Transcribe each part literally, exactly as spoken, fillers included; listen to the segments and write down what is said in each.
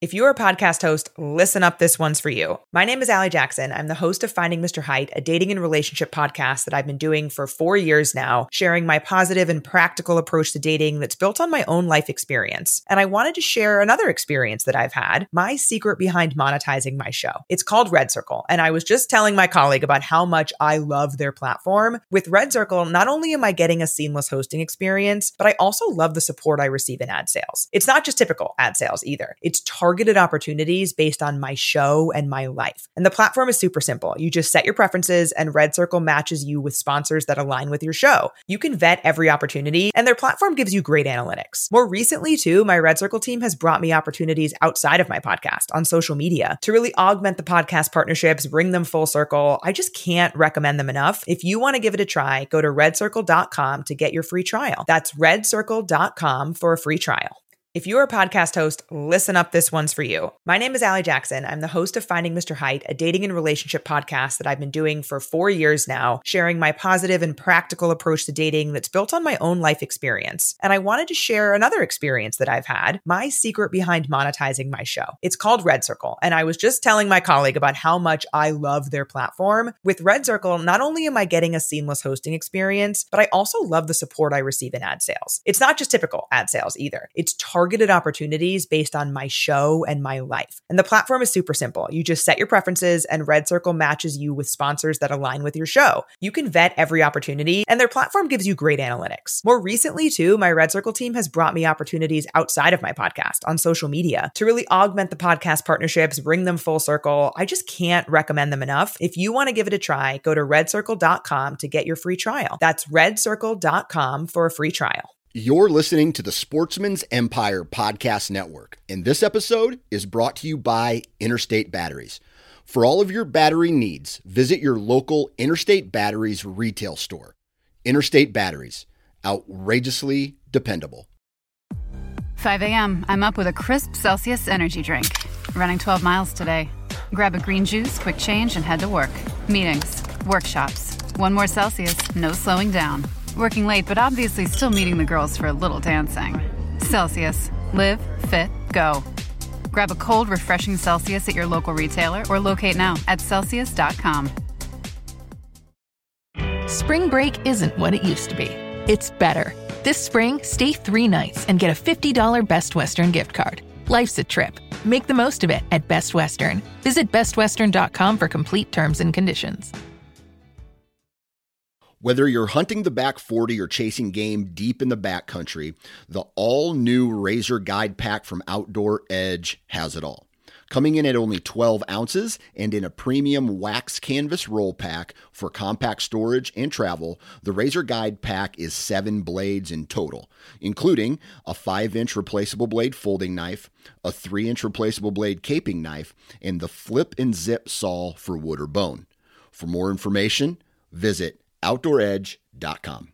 If you're a podcast host, listen up, this one's for you. My name is Allie Jackson. I'm the host of Finding Mister Height, a dating and relationship podcast that I've been doing for four years now, sharing my positive and practical approach to dating that's built on my own life experience. And I wanted to share another experience that I've had, my secret behind monetizing my show. It's called Red Circle, and I was just telling my colleague about how much I love their platform. With Red Circle, not only am I getting a seamless hosting experience, but I also love the support I receive in ad sales. It's not just typical ad sales either. It's targeted targeted opportunities based on my show and my life. And the platform is super simple. You just set your preferences and Red Circle matches you with sponsors that align with your show. You can vet every opportunity and their platform gives you great analytics. More recently too, my Red Circle team has brought me opportunities outside of my podcast on social media to really augment the podcast partnerships, bring them full circle. I just can't recommend them enough. If you want to give it a try, go to red circle dot com to get your free trial. That's red circle dot com for a free trial. If you're a podcast host, listen up, this one's for you. My name is Allie Jackson. I'm the host of Finding Mister Height, a dating and relationship podcast that I've been doing for four years now, sharing my positive and practical approach to dating that's built on my own life experience. And I wanted to share another experience that I've had, my secret behind monetizing my show. It's called Red Circle, and I was just telling my colleague about how much I love their platform. With Red Circle, not only am I getting a seamless hosting experience, but I also love the support I receive in ad sales. It's not just typical ad sales either. It's targeted targeted opportunities based on my show and my life. And the platform is super simple. You just set your preferences and Red Circle matches you with sponsors that align with your show. You can vet every opportunity and their platform gives you great analytics. More recently too, my Red Circle team has brought me opportunities outside of my podcast on social media to really augment the podcast partnerships, bring them full circle. I just can't recommend them enough. If you want to give it a try, go to red circle dot com to get your free trial. That's red circle dot com for a free trial. You're listening to the Sportsman's Empire Podcast Network, and this episode is brought to you by Interstate Batteries. For all of your battery needs, visit your local Interstate Batteries retail store. Interstate Batteries, outrageously dependable. five a.m., I'm up with a crisp Celsius energy drink. Running twelve miles today. Grab a green juice, quick change, and head to work. Meetings, workshops. One more Celsius, no slowing down. Working late, but obviously still meeting the girls for a little dancing. Celsius. Live, fit, go. Grab a cold, refreshing Celsius at your local retailer or locate now at celsius dot com. Spring break isn't what it used to be. It's better. This spring, stay three nights and get a fifty dollars Best Western gift card. Life's a trip. Make the most of it at Best Western. Visit best western dot com for complete terms and conditions. Whether you're hunting the back forty or chasing game deep in the backcountry, the all-new Razor Guide Pack from Outdoor Edge has it all. Coming in at only twelve ounces and in a premium wax canvas roll pack for compact storage and travel, the Razor Guide Pack is seven blades in total, including a five inch replaceable blade folding knife, a three inch replaceable blade caping knife, and the flip and zip saw for wood or bone. For more information, visit outdoor edge dot com.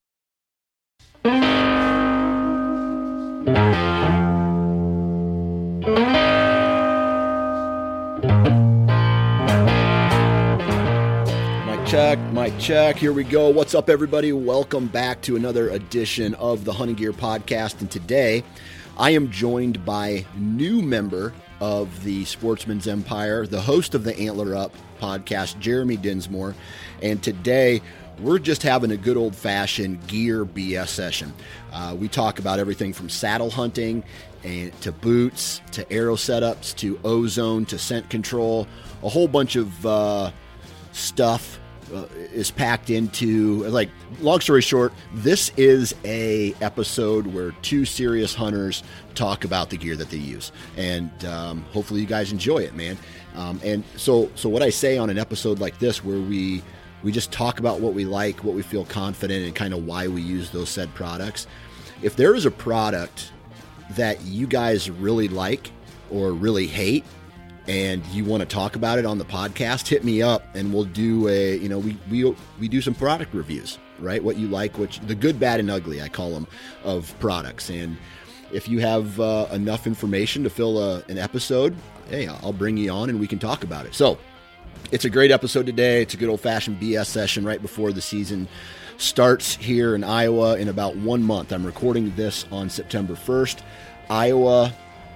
Mic check, mic check. Here we go. What's up, everybody? Welcome back to another edition of the Hunting Gear Podcast. And today I am joined by a new member of the Sportsman's Empire, the host of the Antler Up podcast, Jeremy Dinsmore. And today we're just having a good old-fashioned gear B S session. Uh, we talk about everything from saddle hunting and to boots, to arrow setups, to ozone, to scent control. A whole bunch of uh, stuff uh, is packed into, like, long story short, this is a episode where two serious hunters talk about the gear that they use. And um, hopefully you guys enjoy it, man. Um, and so, so what I say on an episode like this where we We just talk about what we like, what we feel confident, and kind of why we use those said products. If there is a product that you guys really like or really hate and you want to talk about it on the podcast, hit me up and we'll do a, you know, we we we do some product reviews, right? What you like, what you, the good, bad, and ugly, I call them, of products. And if you have uh, enough information to fill a, an episode, hey, I'll bring you on and we can talk about it. So it's a great episode today. It's a good old-fashioned B S session right before the season starts here in Iowa in about one month. I'm recording this on September first. Iowa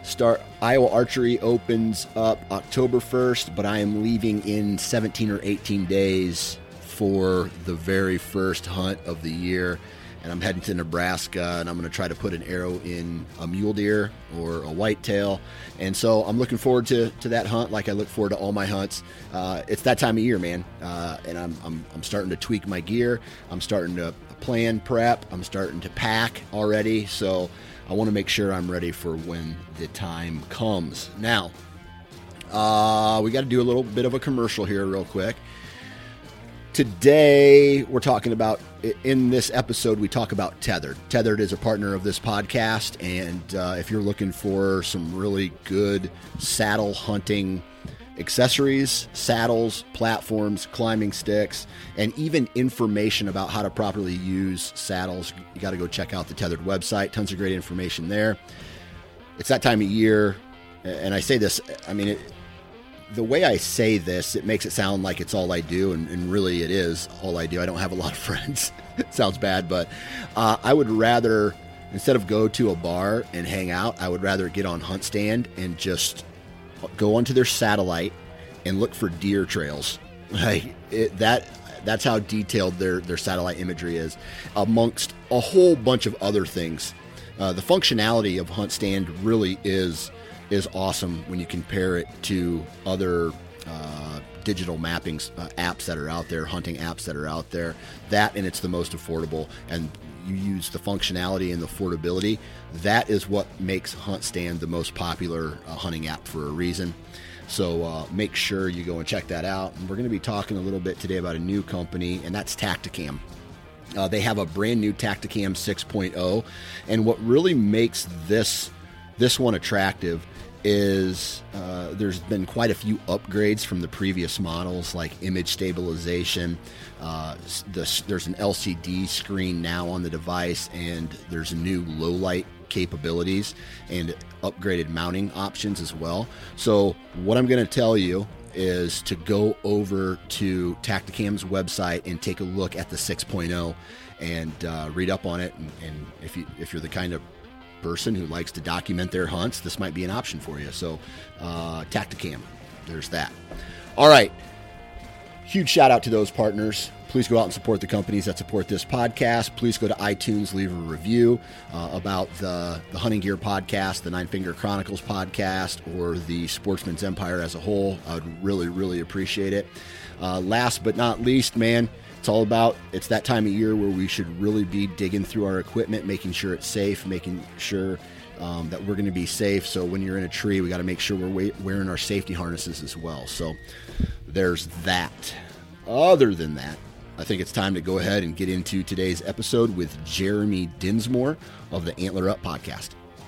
start Iowa Archery opens up October first, but I am leaving in seventeen or eighteen days for the very first hunt of the year. And I'm heading to Nebraska, and I'm going to try to put an arrow in a mule deer or a whitetail. And so I'm looking forward to, to that hunt like I look forward to all my hunts. Uh, it's that time of year, man. Uh, and I'm, I'm I'm starting to tweak my gear. I'm starting to plan prep. I'm starting to pack already. So I want to make sure I'm ready for when the time comes. Now, uh, we got to do a little bit of a commercial here real quick. Today, we're talking about, in this episode, we talk about Tethered. Tethered is a partner of this podcast, and uh, if you're looking for some really good saddle hunting accessories, saddles, platforms, climbing sticks, and even information about how to properly use saddles, you got to go check out the Tethered website. Tons of great information there. It's that time of year, and I say this, I mean, it, the way I say this, it makes it sound like it's all I do, and, and really it is all I do. I don't have a lot of friends. It sounds bad, but uh, I would rather, instead of go to a bar and hang out, I would rather get on Hunt Stand and just go onto their satellite and look for deer trails. Like it, that. That's how detailed their, their satellite imagery is, amongst a whole bunch of other things. Uh, the functionality of Hunt Stand really is is awesome when you compare it to other uh, digital mappings uh, apps that are out there, hunting apps that are out there. That, and it's the most affordable, and you use the functionality and the affordability. That is what makes Hunt Stand the most popular uh, hunting app for a reason. So uh, make sure you go and check that out. And we're going to be talking a little bit today about a new company, and that's Tactacam. Uh, they have a brand new Tactacam six point oh, and what really makes this this one attractive is uh, there's been quite a few upgrades from the previous models, like image stabilization. Uh, the, there's an L C D screen now on the device, and there's new low light capabilities and upgraded mounting options as well. So what I'm going to tell you is to go over to Tactacam's website and take a look at the six point oh and uh, read up on it. And, and if you if you're the kind of person who likes to document their hunts, this might be an option for you. So uh, Tactacam, there's that. All right. Huge shout out to those partners. Please go out and support the companies that support this podcast. Please go to iTunes, leave a review uh, about the, the Hunting Gear podcast, the Nine Finger Chronicles podcast, or the Sportsman's Empire as a whole. I would really, really appreciate it. Uh, last but not least, man, it's all about, it's that time of year where we should really be digging through our equipment, making sure it's safe, making sure um, that we're going to be safe. So when you're in a tree, we got to make sure we're wearing our safety harnesses as well. So there's that. Other than that, I think it's time to go ahead and get into today's episode with Jeremy Dinsmore of the Antler Up podcast.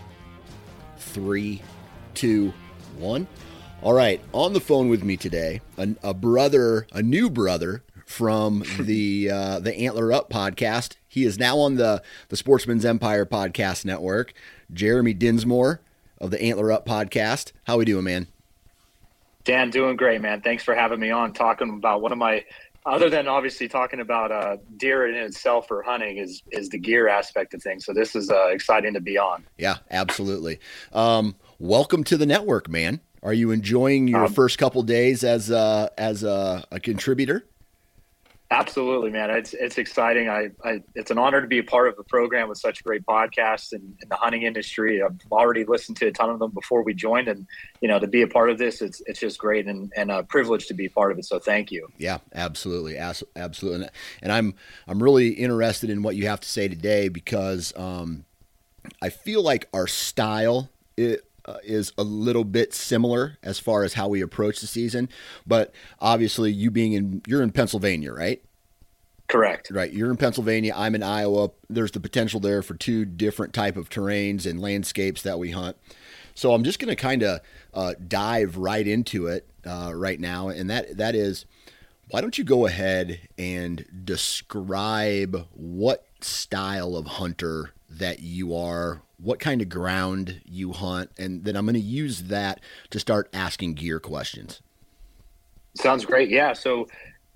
Three, two, one. All right. On the phone with me today, a, a brother, a new brother from the uh, the Antler Up podcast. He is now on the, the Sportsman's Empire podcast network. Jeremy Dinsmore of the Antler Up podcast. How we doing, man? Dan, doing great, man. Thanks for having me on, talking about one of my, other than obviously talking about uh, deer in itself or hunting, is is the gear aspect of things. So this is uh, exciting to be on. Yeah, absolutely. Um, welcome to the network, man. Are you enjoying your um, first couple days as uh, as a, a contributor? Absolutely, man. It's it's exciting. I, I it's an honor to be a part of the program with such great podcasts in, in the hunting industry. I've already listened to a ton of them before we joined, and you know, to be a part of this, it's it's just great and, and a privilege to be a part of it. So thank you. Yeah, absolutely, absolutely. And I'm I'm really interested in what you have to say today, because um, I feel like our style it, uh, is a little bit similar as far as how we approach the season. But obviously, you being in you're in Pennsylvania, right? Correct. Right. You're in Pennsylvania. I'm in Iowa. There's the potential there for two different type of terrains and landscapes that we hunt. So I'm just going to kind of uh, dive right into it uh, right now. And that that is, why don't you go ahead and describe what style of hunter that you are, what kind of ground you hunt, and then I'm going to use that to start asking gear questions. Sounds great. Yeah. So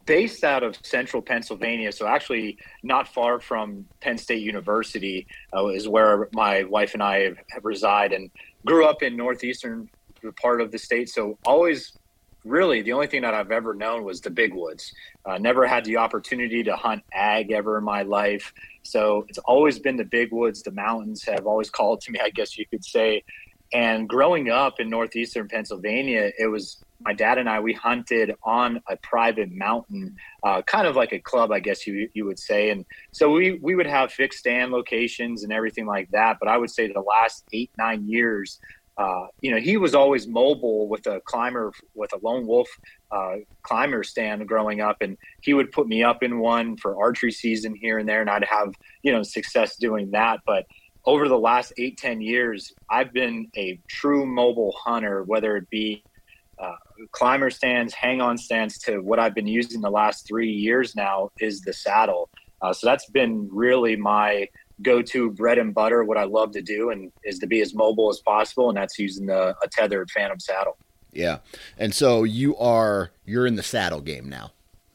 based out of central Pennsylvania, so actually not far from Penn State University uh, is where my wife and I have, have reside, and grew up in northeastern part of the state. So always, really, the only thing that I've ever known was the big woods. Uh, never had the opportunity to hunt ag ever in my life. So it's always been the big woods. The mountains have always called to me, I guess you could say. And growing up in northeastern Pennsylvania, it was my dad and I, we hunted on a private mountain, uh, kind of like a club, I guess you you would say. And so we, we would have fixed stand locations and everything like that. But I would say the last eight, nine years, uh, you know, he was always mobile with a climber, with a lone wolf uh, climber stand growing up. And he would put me up in one for archery season here and there. And I'd have, you know, success doing that. But over the last eight, ten years, I've been a true mobile hunter, whether it be uh, climber stands, hang-on stands, to what I've been using the last three years now is the saddle. Uh, so that's been really my go-to bread and butter, what I love to do, and is to be as mobile as possible, and that's using the, a tethered Phantom saddle. Yeah. And so you are, you're in the saddle game now.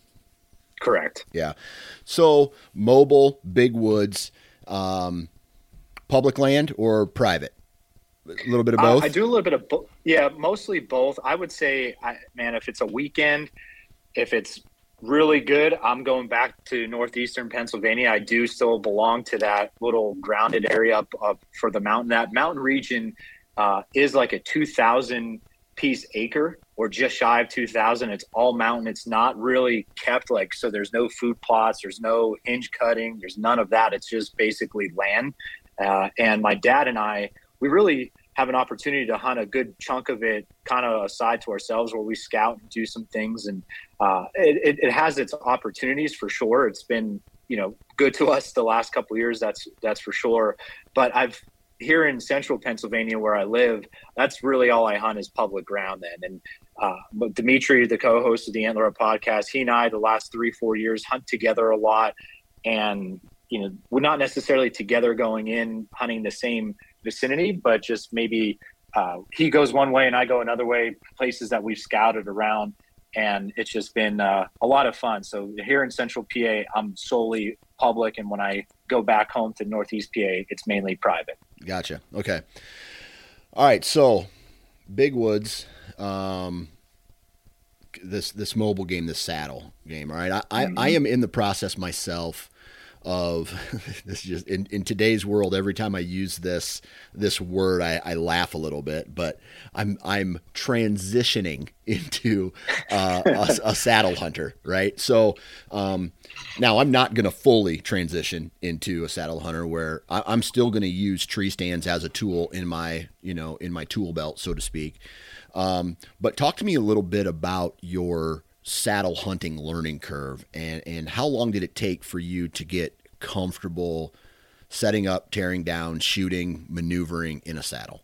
Correct. Yeah. So mobile, big woods, um, public land or private? A little bit of both? Uh, I do a little bit of both. Yeah, mostly both. I would say, I, man, if it's a weekend, if it's really good, I'm going back to northeastern Pennsylvania. I do still belong to that little grounded area up, up for the mountain. That mountain region uh, is like a two thousand piece acre, or just shy of two thousand. It's all mountain. It's not really kept like, so there's no food plots, there's no hinge cutting, there's none of that. It's just basically land. Uh, and my dad and I, we really have an opportunity to hunt a good chunk of it kind of aside to ourselves, where we scout and do some things. And uh, it, it has its opportunities for sure. It's been, you know, good to us the last couple of years. That's, that's for sure. But I've here in central Pennsylvania where I live, that's really all I hunt is public ground then. And uh, but Dimitri, the co-host of the Antler Up podcast, he and I the last three, four years hunt together a lot. And, you know, we're not necessarily together going in hunting the same vicinity, but just maybe uh, he goes one way and I go another way, places that we've scouted around, and it's just been uh, a lot of fun. So here in central P A, I'm solely public, and when I go back home to northeast P A, it's mainly private. Gotcha. Okay. All right. So big woods, um, this, this mobile game, this saddle game. All right. I, mm-hmm. I, I am in the process myself of this just in, in today's world. Every time I use this, this word, I, I laugh a little bit, but I'm, I'm transitioning into uh, a, a saddle hunter. Right. So, um, now I'm not going to fully transition into a saddle hunter where I, I'm still going to use tree stands as a tool in my, you know, in my tool belt, so to speak. Um, but talk to me a little bit about your saddle hunting learning curve, and, and how long did it take for you to get comfortable setting up, tearing down, shooting, maneuvering in a saddle?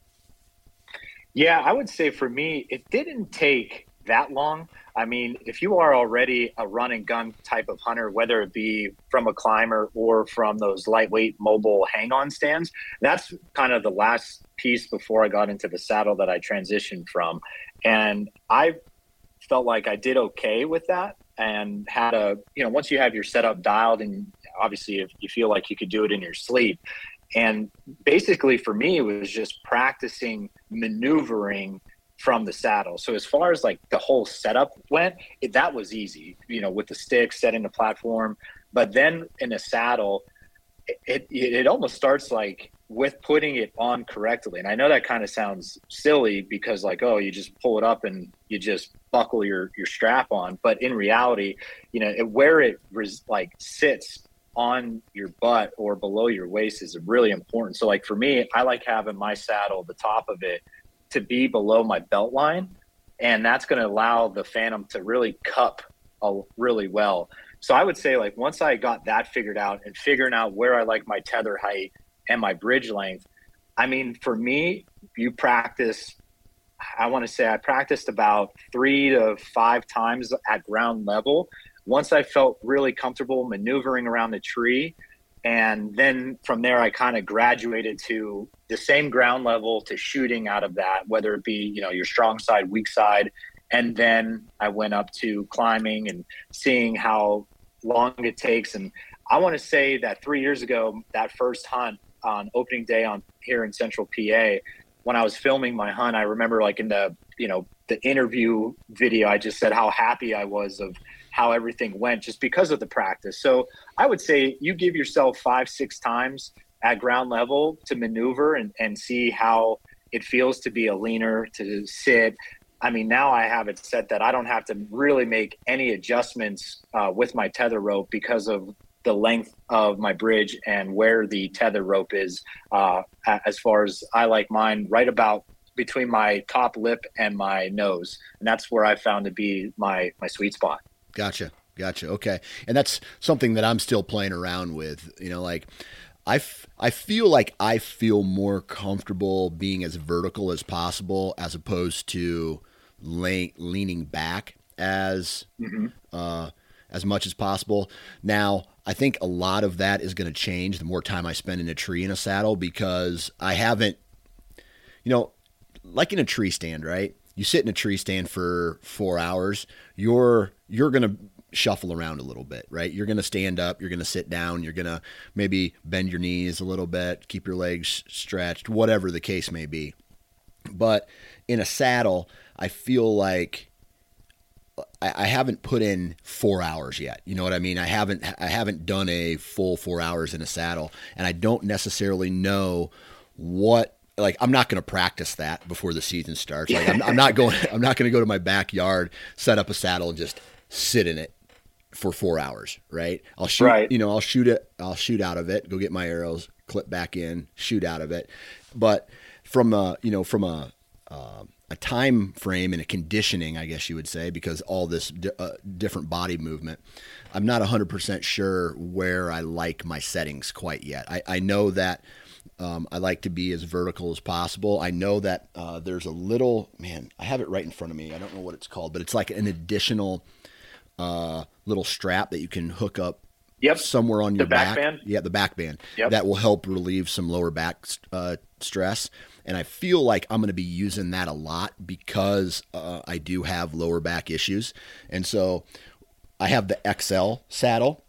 Yeah, I would say for me, it didn't take that long. I mean, if you are already a run and gun type of hunter, whether it be from a climber or from those lightweight mobile hang-on stands, that's kind of the last piece before I got into the saddle that I transitioned from. And I felt like I did okay with that, and had a, you know, once you have your setup dialed, and obviously if you feel like you could do it in your sleep. And basically for me, it was just practicing maneuvering from the saddle. So as far as like the whole setup went, it, that was easy, you know, with the stick, setting the platform. But then in a saddle, it, it, it almost starts like with putting it on correctly. And I know that kind of sounds silly because like, oh, you just pull it up and you just buckle your, your strap on. But in reality, you know, it, where it res, like sits on your butt or below your waist is really important. So like for me, I like having my saddle, the top of it, to be below my belt line. And that's going to allow the Phantom to really cup uh, really well. So I would say like once I got that figured out and figuring out where I like my tether height and my bridge length, I mean, for me, you practice, I want to say I practiced about three to five times at ground level. Once I felt really comfortable maneuvering around the tree, and then from there, I kind of graduated to the same ground level to shooting out of that, whether it be, you know, your strong side, weak side. And then I went up to climbing and seeing how long it takes. And I want to say that three years ago, that first hunt on opening day on here in Central P A, when I was filming my hunt, I remember like in the, you know, the interview video, I just said how happy I was of how everything went just because of the practice. So I would say you give yourself five, six times at ground level to maneuver and, and see how it feels to be a leaner, to sit. I mean, now I have it set that I don't have to really make any adjustments uh, with my tether rope because of the length of my bridge and where the tether rope is, uh, as far as I like mine, right about between my top lip and my nose. And that's where I found to be my, my sweet spot. Gotcha. Gotcha. Okay. And that's something that I'm still playing around with, you know, like I, f- I feel like I feel more comfortable being as vertical as possible as opposed to le- leaning back as, mm-hmm. uh, as much as possible. Now, I think a lot of that is going to change the more time I spend in a tree in a saddle, because I haven't, you know, like in a tree stand, right? You sit in a tree stand for four hours, you're, you're going to shuffle around a little bit, right? You're going to stand up, you're going to sit down, you're going to maybe bend your knees a little bit, keep your legs stretched, whatever the case may be. But in a saddle, I feel like I haven't put in four hours yet. You know what I mean? I haven't, I haven't done a full four hours in a saddle, and I don't necessarily know what, like, I'm not going to practice that before the season starts. Like I'm, I'm not going, I'm not going to go to my backyard, set up a saddle and just sit in it for four hours. Right. I'll shoot, right. you know, I'll shoot it. I'll shoot out of it, go get my arrows, clip back in, shoot out of it. But from a, you know, from a, uh, a time frame and a conditioning, I guess you would say, because all this di- uh, different body movement, I'm not one hundred percent sure where I like my settings quite yet. I, I know that um, I like to be as vertical as possible. I know that uh, there's a little, man, I have it right in front of me. I don't know what it's called, but it's like an additional uh, little strap that you can hook up Yep. somewhere on your the back. back band? Yeah, the back band. Yep. That will help relieve some lower back uh, stress. And I feel like I'm going to be using that a lot because uh, I do have lower back issues. And so I have the X L saddle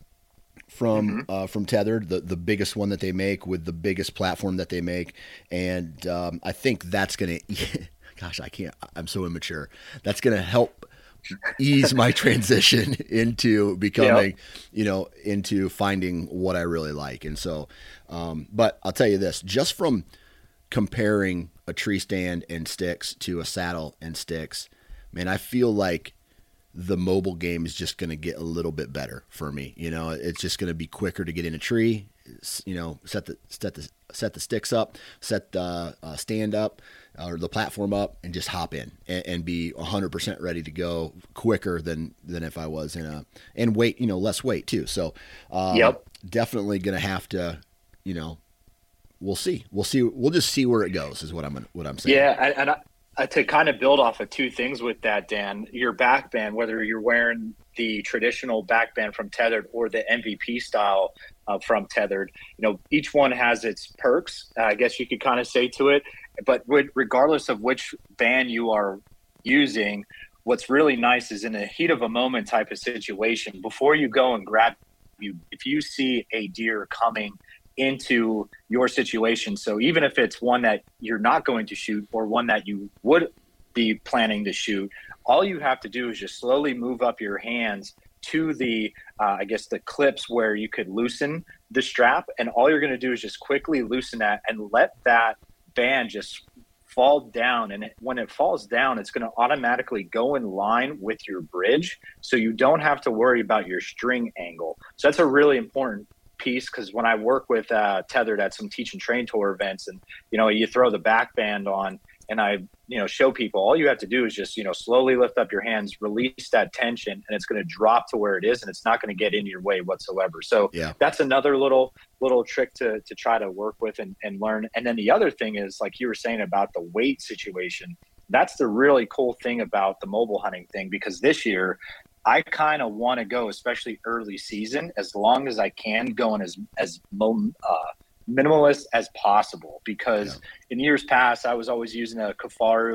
from mm-hmm. uh, from Tethered, the, the biggest one that they make with the biggest platform that they make. And um, I think that's going to, gosh, I can't, I'm so immature. That's going to help ease my transition into becoming, yep. you know, into finding what I really like. And so, um, but I'll tell you this, just from comparing a tree stand and sticks to a saddle and sticks, man, I feel like the mobile game is just going to get a little bit better for me. You know, it's just going to be quicker to get in a tree, you know, set the, set the, set the sticks up, set the uh, stand up or the platform up and just hop in and, and be one hundred percent ready to go quicker than, than if I was in a, and weight, you know, less weight too. So uh, yep. definitely going to have to, you know, we'll see, we'll see, we'll just see where it goes is what I'm, what I'm saying. Yeah. And, and I, uh, to kind of build off of two things with that, Dan, your back band, whether you're wearing the traditional back band from Tethered or the M V P style uh, from Tethered, you know, each one has its perks, uh, I guess you could kind of say to it. But with, regardless of which band you are using, what's really nice is in a heat of a moment type of situation, before you go and grab you, if you see a deer coming into your situation, so even if it's one that you're not going to shoot or one that you would be planning to shoot, all you have to do is just slowly move up your hands to the, uh, I guess, the clips where you could loosen the strap. And all you're going to do is just quickly loosen that and let that band just fall down. And it, when it falls down, it's going to automatically go in line with your bridge. So you don't have to worry about your string angle. So that's a really important piece, because when I work with uh, Tethered at some teach and train tour events, and, you know, you throw the back band on and I, you know, show people, all you have to do is just, you know, slowly lift up your hands, release that tension, and it's going to drop to where it is, and it's not going to get in your way whatsoever. So yeah. that's another little little trick to to try to work with and, and learn. And then the other thing is, like you were saying about the weight situation, that's the really cool thing about the mobile hunting thing, because this year I kind of want to go, especially early season, as long as I can, going as as uh, minimalist as possible, because yeah. in years past I was always using a Kifaru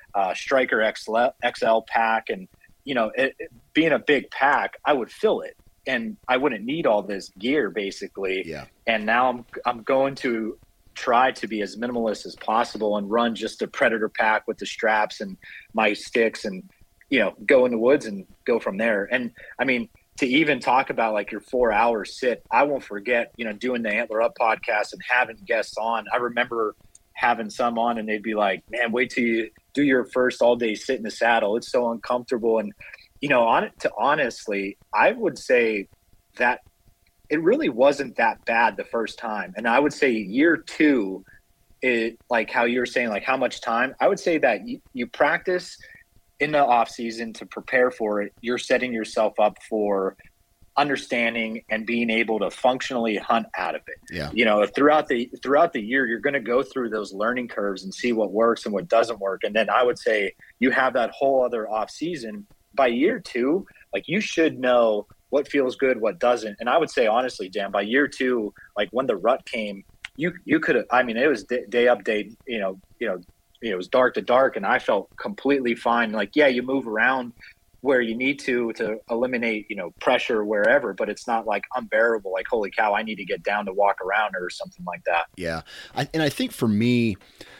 uh, Striker X L pack. And, you know, it, it, being a big pack, I would fill it and I wouldn't need all this gear basically. Yeah. And now I'm, I'm going to try to be as minimalist as possible and run just a Predator pack with the straps and my sticks and, you know, go in the woods and go from there. And I mean, to even talk about like your four hour sit, I won't forget, you know, doing the Antler Up podcast and having guests on. I remember having some on and they'd be like, man, wait till you do your first all day sit in the saddle. It's so uncomfortable. And, you know, on it to honestly, I would say that it really wasn't that bad the first time. And I would say year two, it like how you were saying, like how much time, I would say that you, you practice in the off season to prepare for it. You're setting yourself up for understanding and being able to functionally hunt out of it. Yeah. You know, throughout the, throughout the year, you're going to go through those learning curves and see what works and what doesn't work. And then I would say you have that whole other off season. By year two, like you should know what feels good, what doesn't. And I would say, honestly, Dan, by year two, like when the rut came, you, you could have, I mean, it was day, day up, day, you know, you know, it was dark to dark and I felt completely fine. Like, yeah, you move around where you need to, to eliminate, you know, pressure wherever, but it's not like unbearable. Like, holy cow, I need to get down to walk around or something like that. Yeah. I, and I think for me,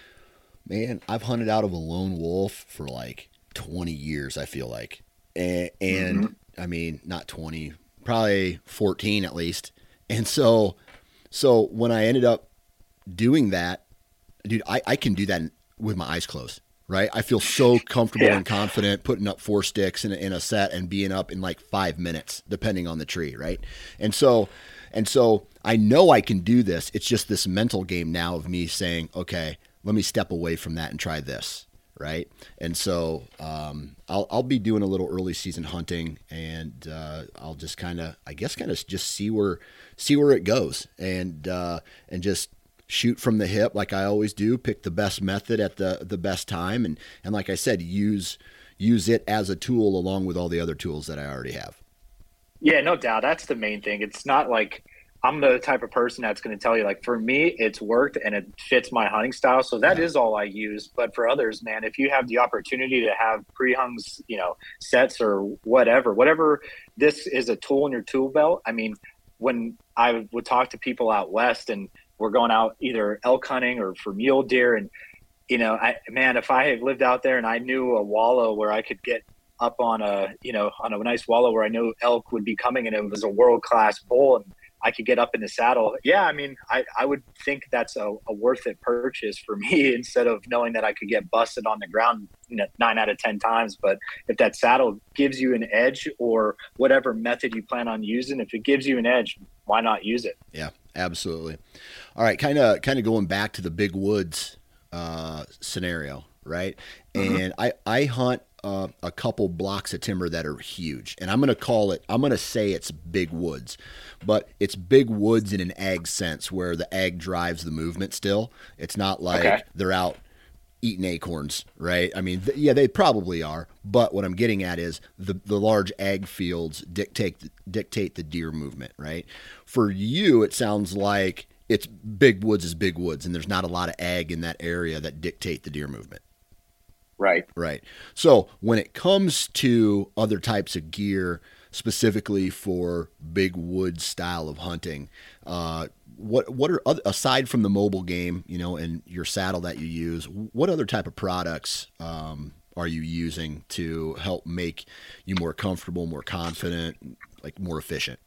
man, I've hunted out of a lone wolf for like twenty years, I feel like. And, and mm-hmm. I mean, not twenty, probably fourteen at least. And so, so when I ended up doing that, dude, I, I can do that with my eyes closed, right? I feel so comfortable yeah. and confident putting up four sticks in a, in a set and being up in like five minutes, depending on the tree. Right. And so, and so I know I can do this. It's just this mental game now of me saying, okay, let me step away from that and try this. Right. And so, um, I'll, I'll be doing a little early season hunting and, uh, I'll just kind of, I guess, kind of just see where, see where it goes and, uh, and just shoot from the hip. Like I always do, pick the best method at the, the best time. And, and like I said, use, use it as a tool along with all the other tools that I already have. Yeah, no doubt. That's the main thing. It's not like I'm the type of person that's going to tell you, like, for me, it's worked and it fits my hunting style. So that yeah. is all I use. But for others, man, if you have the opportunity to have pre-hungs, you know, sets or whatever, whatever, this is a tool in your tool belt. I mean, when I would talk to people out West and we're going out either elk hunting or for mule deer. And, you know, I, man, if I had lived out there and I knew a wallow where I could get up on a, you know, on a nice wallow where I knew elk would be coming and it was a world-class bull and I could get up in the saddle. Yeah. I mean, I, I would think that's a, a worth it purchase for me instead of knowing that I could get busted on the ground, you know, nine out of ten times. But if that saddle gives you an edge or whatever method you plan on using, if it gives you an edge, why not use it? Yeah, absolutely. All right. Kind of, kind of going back to the big woods, uh, scenario, right? Mm-hmm. And I, I hunt, Uh, a couple blocks of timber that are huge, and I'm going to call it, I'm going to say it's big woods, but it's big woods in an ag sense where the ag drives the movement still. It's not like okay. they're out eating acorns, right? I mean, th- yeah, they probably are, but what I'm getting at is the, the large ag fields dictate, dictate the deer movement, right? For you, it sounds like it's big woods is big woods, and there's not a lot of ag in that area that dictate the deer movement. Right. Right. So when it comes to other types of gear, specifically for big wood style of hunting, uh, what what are other, aside from the mobile game, you know, and your saddle that you use, what other type of products um, are you using to help make you more comfortable, more confident, like more efficient?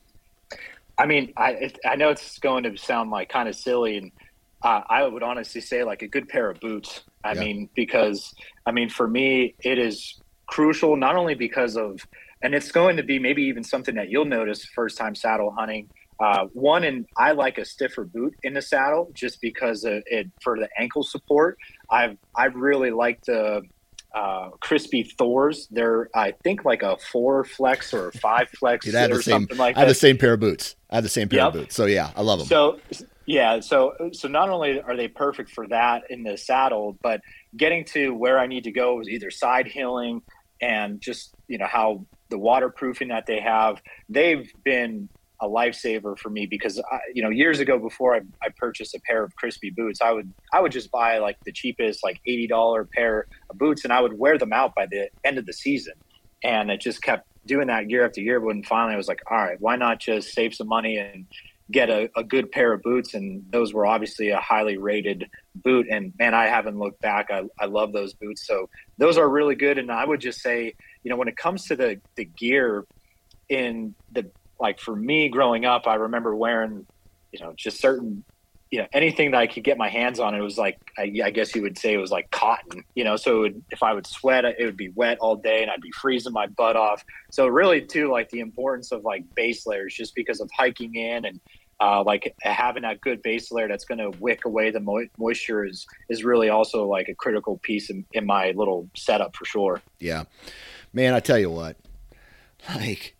I mean, I it, I know it's going to sound like kind of silly, and uh, I would honestly say like a good pair of boots. I yeah. mean, because, I mean, for me, it is crucial, not only because of, and it's going to be maybe even something that you'll notice first time saddle hunting. Uh, one, and I like a stiffer boot in the saddle just because of it for the ankle support. I've, I really like the uh, Crispy Thors. They're, I think like a four flex or a five flex Dude, I have or the same, something like I have that. the same pair of boots. I have the same pair yep. of boots. So yeah, I love them. So, Yeah, so so not only are they perfect for that in the saddle, but getting to where I need to go is either side hilling and just, you know, how the waterproofing that they have, they've been a lifesaver for me because I, you know, years ago before I, I purchased a pair of Crispy boots, I would I would just buy like the cheapest, like eighty dollars pair of boots, and I would wear them out by the end of the season. And it just kept doing that year after year. When finally I was like, all right, why not just save some money and get a, a good pair of boots? And those were obviously a highly rated boot. And man, I haven't looked back. I, I love those boots. So those are really good. And I would just say, you know, when it comes to the, the gear in the, like for me growing up, I remember wearing, you know, just certain, you know, anything that I could get my hands on, it was like, I, I guess you would say it was like cotton, you know, so it would, if I would sweat, it would be wet all day and I'd be freezing my butt off. So really too, like the importance of like base layers, just because of hiking in and uh, like having that good base layer that's going to wick away the mo- moisture is, is really also like a critical piece in, in my little setup for sure. Yeah, man, I tell you what, like,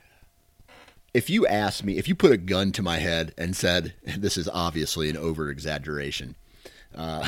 if you asked me, if you put a gun to my head and said, this is obviously an over exaggeration, uh,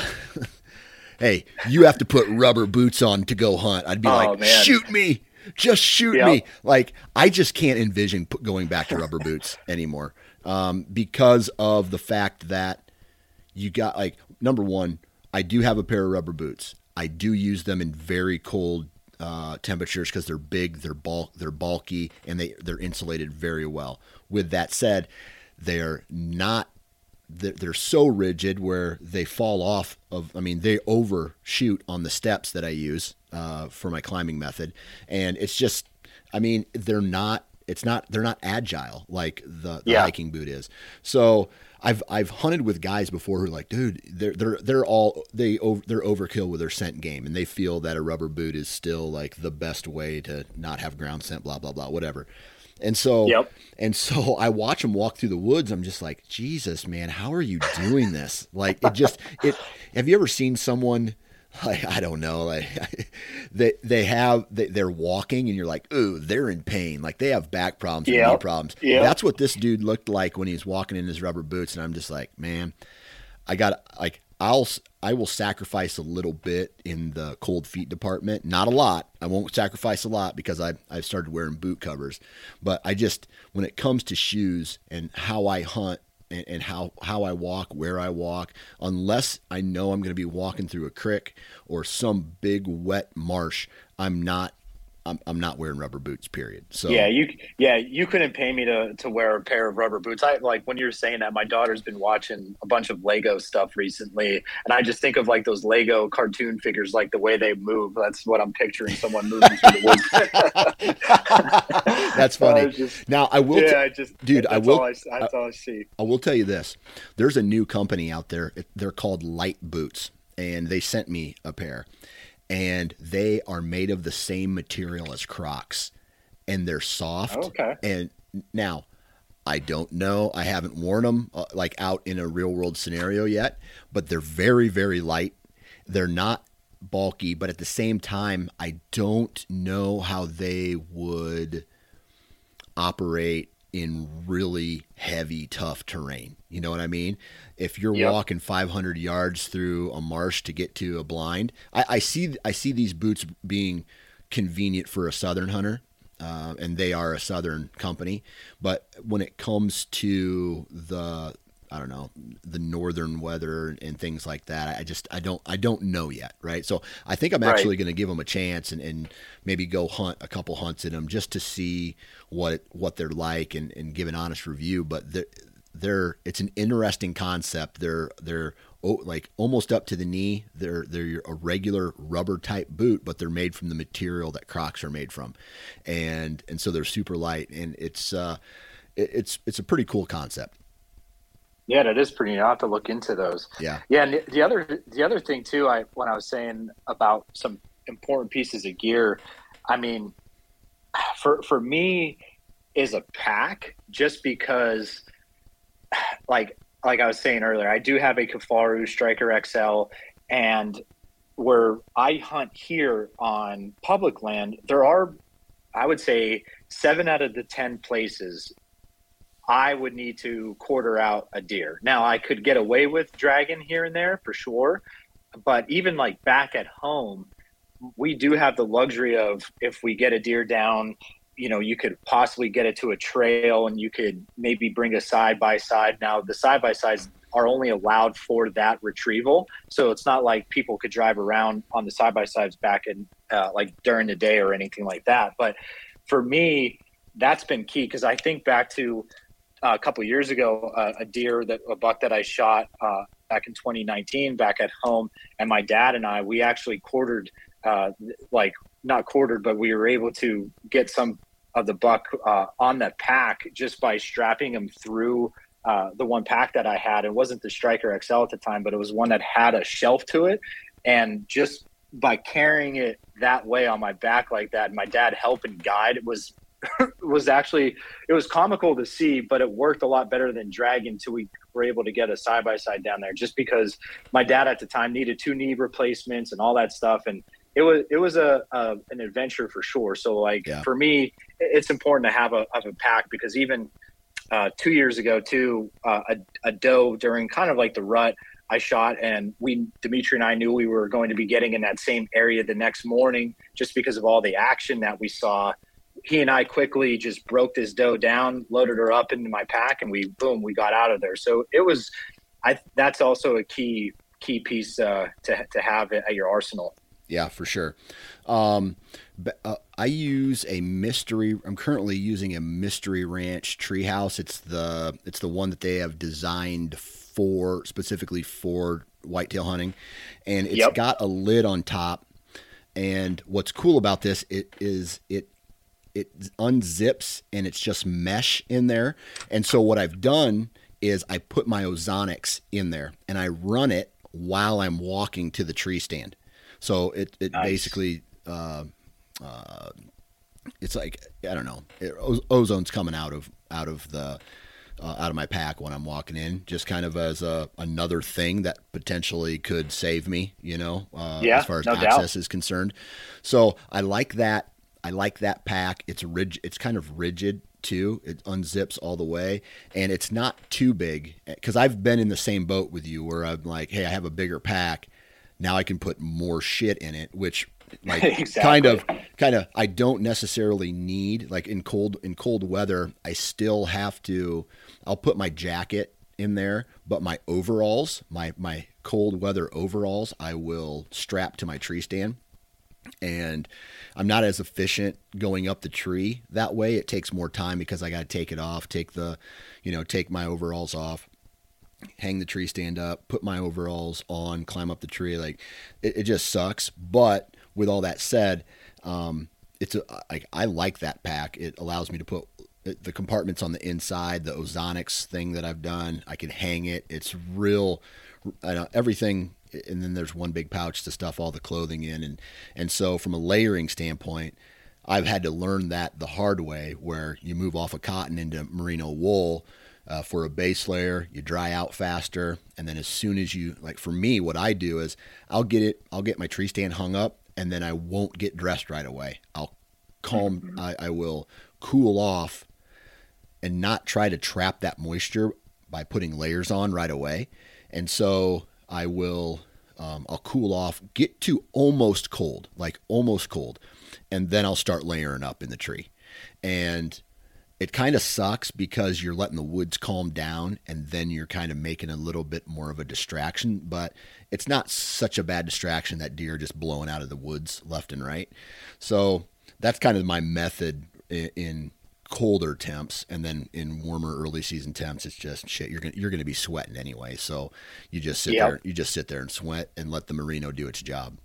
hey, you have to put rubber boots on to go hunt, I'd be oh, like, man. shoot me, just shoot yep. me. Like, I just can't envision put, going back to rubber boots anymore um, because of the fact that you got, like, number one, I do have a pair of rubber boots. I do use them in very cold Uh, temperatures because they're big, they're bulk, they're bulky, and they they're insulated very well. With that said, they're not they're, they're so rigid where they fall off of. I mean, they overshoot on the steps that I use uh, for my climbing method, and it's just, I mean, they're not. It's not. They're not agile like the, the yeah. hiking boot is. So. I've I've hunted with guys before who are like, dude, they're they're they're all they over, they're overkill with their scent game, and they feel that a rubber boot is still like the best way to not have ground scent, blah blah blah, whatever. And so yep. and so I watch them walk through the woods. I'm just like, Jesus, man, how are you doing this? Like, it just it. Have you ever seen someone? Like, I don't know, like they they have they, they're walking and you're like, ooh, they're in pain, like they have back problems, yep. or knee problems. Yep. That's what this dude looked like when he was walking in his rubber boots, and I'm just like, man, I got like I'll I will sacrifice a little bit in the cold feet department, not a lot. I won't sacrifice a lot because I I've started wearing boot covers, but I just when it comes to shoes and how I hunt. And, and how, how I walk, where I walk, unless I know I'm going to be walking through a creek or some big wet marsh, I'm not I'm, I'm not wearing rubber boots, period. So yeah, you yeah you couldn't pay me to to wear a pair of rubber boots. I like when you're saying that, my daughter's been watching a bunch of Lego stuff recently, and I just think of like those Lego cartoon figures, like the way they move. That's what I'm picturing, someone moving through the woods. That's funny. Uh, just, now I will, yeah, t- I just, dude, that's I will. All I, that's all I see. I will tell you this: there's a new company out there. They're called Light Boots, and they sent me a pair. And they are made of the same material as Crocs, and they're soft. Okay. And now, I don't know. I haven't worn them uh, like out in a real world scenario yet, but they're very, very light. They're not bulky, but at the same time, I don't know how they would operate in really heavy, tough terrain. You know what I mean? If you're yep. walking five hundred yards through a marsh to get to a blind, I, I see I see these boots being convenient for a southern hunter, uh, and they are a southern company. But when it comes to the I don't know the northern weather and things like that, I just I don't I don't know yet, right? So I think I'm actually right. going to give them a chance and, and maybe go hunt a couple hunts in them just to see what what they're like and, and give an honest review. But they're, they're it's an interesting concept. They're they're oh, like almost up to the knee. They're they're a regular rubber type boot, but they're made from the material that Crocs are made from, and and so they're super light, and it's uh it, it's it's a pretty cool concept. Yeah, that is pretty neat. I'll have to look into those. Yeah. Yeah. And the other, the other thing too, I, when I was saying about some important pieces of gear, I mean, for, for me is a pack, just because like, like I was saying earlier, I do have a Kifaru Striker X L, and where I hunt here on public land, there are, I would say seven out of the ten places I would need to quarter out a deer. Now, I could get away with dragging here and there for sure, but even like back at home, we do have the luxury of, if we get a deer down you know, you could possibly get it to a trail and you could maybe bring a side by side. Now the side by sides are only allowed for that retrieval. So it's not like people could drive around on the side by sides back in uh, like during the day or anything like that. But for me, that's been key, because I think back to uh, a couple of years ago, uh, a deer that a buck that I shot uh, back in twenty nineteen back at home, and my dad and I, we actually quartered, uh, like not quartered, but we were able to get some of the buck uh, on the pack just by strapping him through uh, the one pack that I had. It wasn't the Striker X L at the time, but it was one that had a shelf to it. And just by carrying it that way on my back like that, and my dad helping guide, it was was actually, it was comical to see, but it worked a lot better than dragging until we were able to get a side-by-side down there, just because my dad at the time needed two knee replacements and all that stuff. And it was, it was a, a an adventure for sure. So like yeah. for me, it's important to have a, of a pack, because even uh, two years ago too, uh, a, a doe during kind of like the rut I shot, and we, Dimitri and I knew we were going to be getting in that same area the next morning, just because of all the action that we saw. He and I quickly just broke this doe down, loaded her up into my pack, and we, boom, we got out of there. So it was, I, that's also a key, key piece uh, to, to have at your arsenal. Yeah, for sure. Um, but, uh, I use a mystery. I'm currently using a Mystery Ranch treehouse. It's the, it's the one that they have designed for specifically for whitetail hunting. And it's yep. got a lid on top. And what's cool about this, it is it, it unzips and it's just mesh in there. And so what I've done is I put my Ozonics in there and I run it while I'm walking to the tree stand. So it, it nice. basically, uh, uh, it's like, I don't know, it, ozone's coming out of, out of the, uh, out of my pack when I'm walking in, just kind of as a, another thing that potentially could save me, you know, uh, yeah, as far as no access doubt. is concerned. So I like that. I like that pack. It's rigid. It's kind of rigid too. It unzips all the way, and it's not too big, because I've been in the same boat with you where I'm like, hey, I have a bigger pack. Now I can put more shit in it, which like exactly. kind of, kind of, I don't necessarily need, like in cold, in cold weather, I still have to, I'll put my jacket in there, but my overalls, my, my cold weather overalls, I will strap to my tree stand. And I'm not as efficient going up the tree that way. It takes more time because I got to take it off, take the, you know, take my overalls off, hang the tree stand up, put my overalls on, climb up the tree. Like it, it just sucks. But with all that said, um, it's a, I, I like that pack. It allows me to put the compartments on the inside, the Ozonics thing that I've done. I can hang it. It's real, I know, everything. And then there's one big pouch to stuff all the clothing in. And, and so from a layering standpoint, I've had to learn that the hard way, where you move off of cotton into merino wool uh, for a base layer, you dry out faster. And then as soon as you, like for me, what I do is I'll get it, I'll get my tree stand hung up, and then I won't get dressed right away. I'll calm, mm-hmm. I, I will cool off and not try to trap that moisture by putting layers on right away. And so I will, um, I'll cool off, get to almost cold, like almost cold, and then I'll start layering up in the tree. And it kind of sucks because you're letting the woods calm down, and then you're kind of making a little bit more of a distraction, but it's not such a bad distraction that deer are just blowing out of the woods left and right. So that's kind of my method in, in colder temps, and then in warmer early season temps, it's just shit. You're gonna you're gonna be sweating anyway, so you just sit yep. there. You just sit there and sweat and let the merino do its job.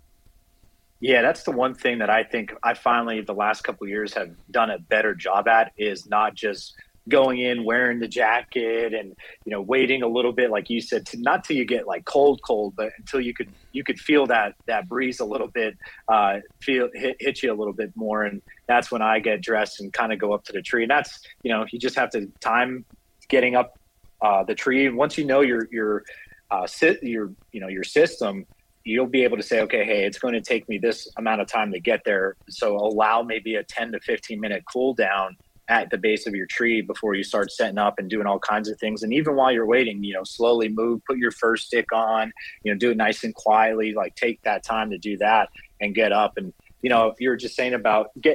Yeah, that's the one thing that I think I finally the last couple of years have done a better job at, is not just going in wearing the jacket and you know waiting a little bit, like you said, to not till you get like cold, cold, but until you could you could feel that that breeze a little bit, uh, feel hit, hit you a little bit more, and that's when I get dressed and kind of go up to the tree. And that's you know you just have to time getting up uh, the tree. And once you know your your uh, sit your you know your system, you'll be able to say, okay, hey, it's going to take me this amount of time to get there. So allow maybe a ten to fifteen minute cool down at the base of your tree before you start setting up and doing all kinds of things. And even while you're waiting, you know, slowly move, put your first stick on, you know, do it nice and quietly, like take that time to do that and get up. And, you know, you're just saying about getting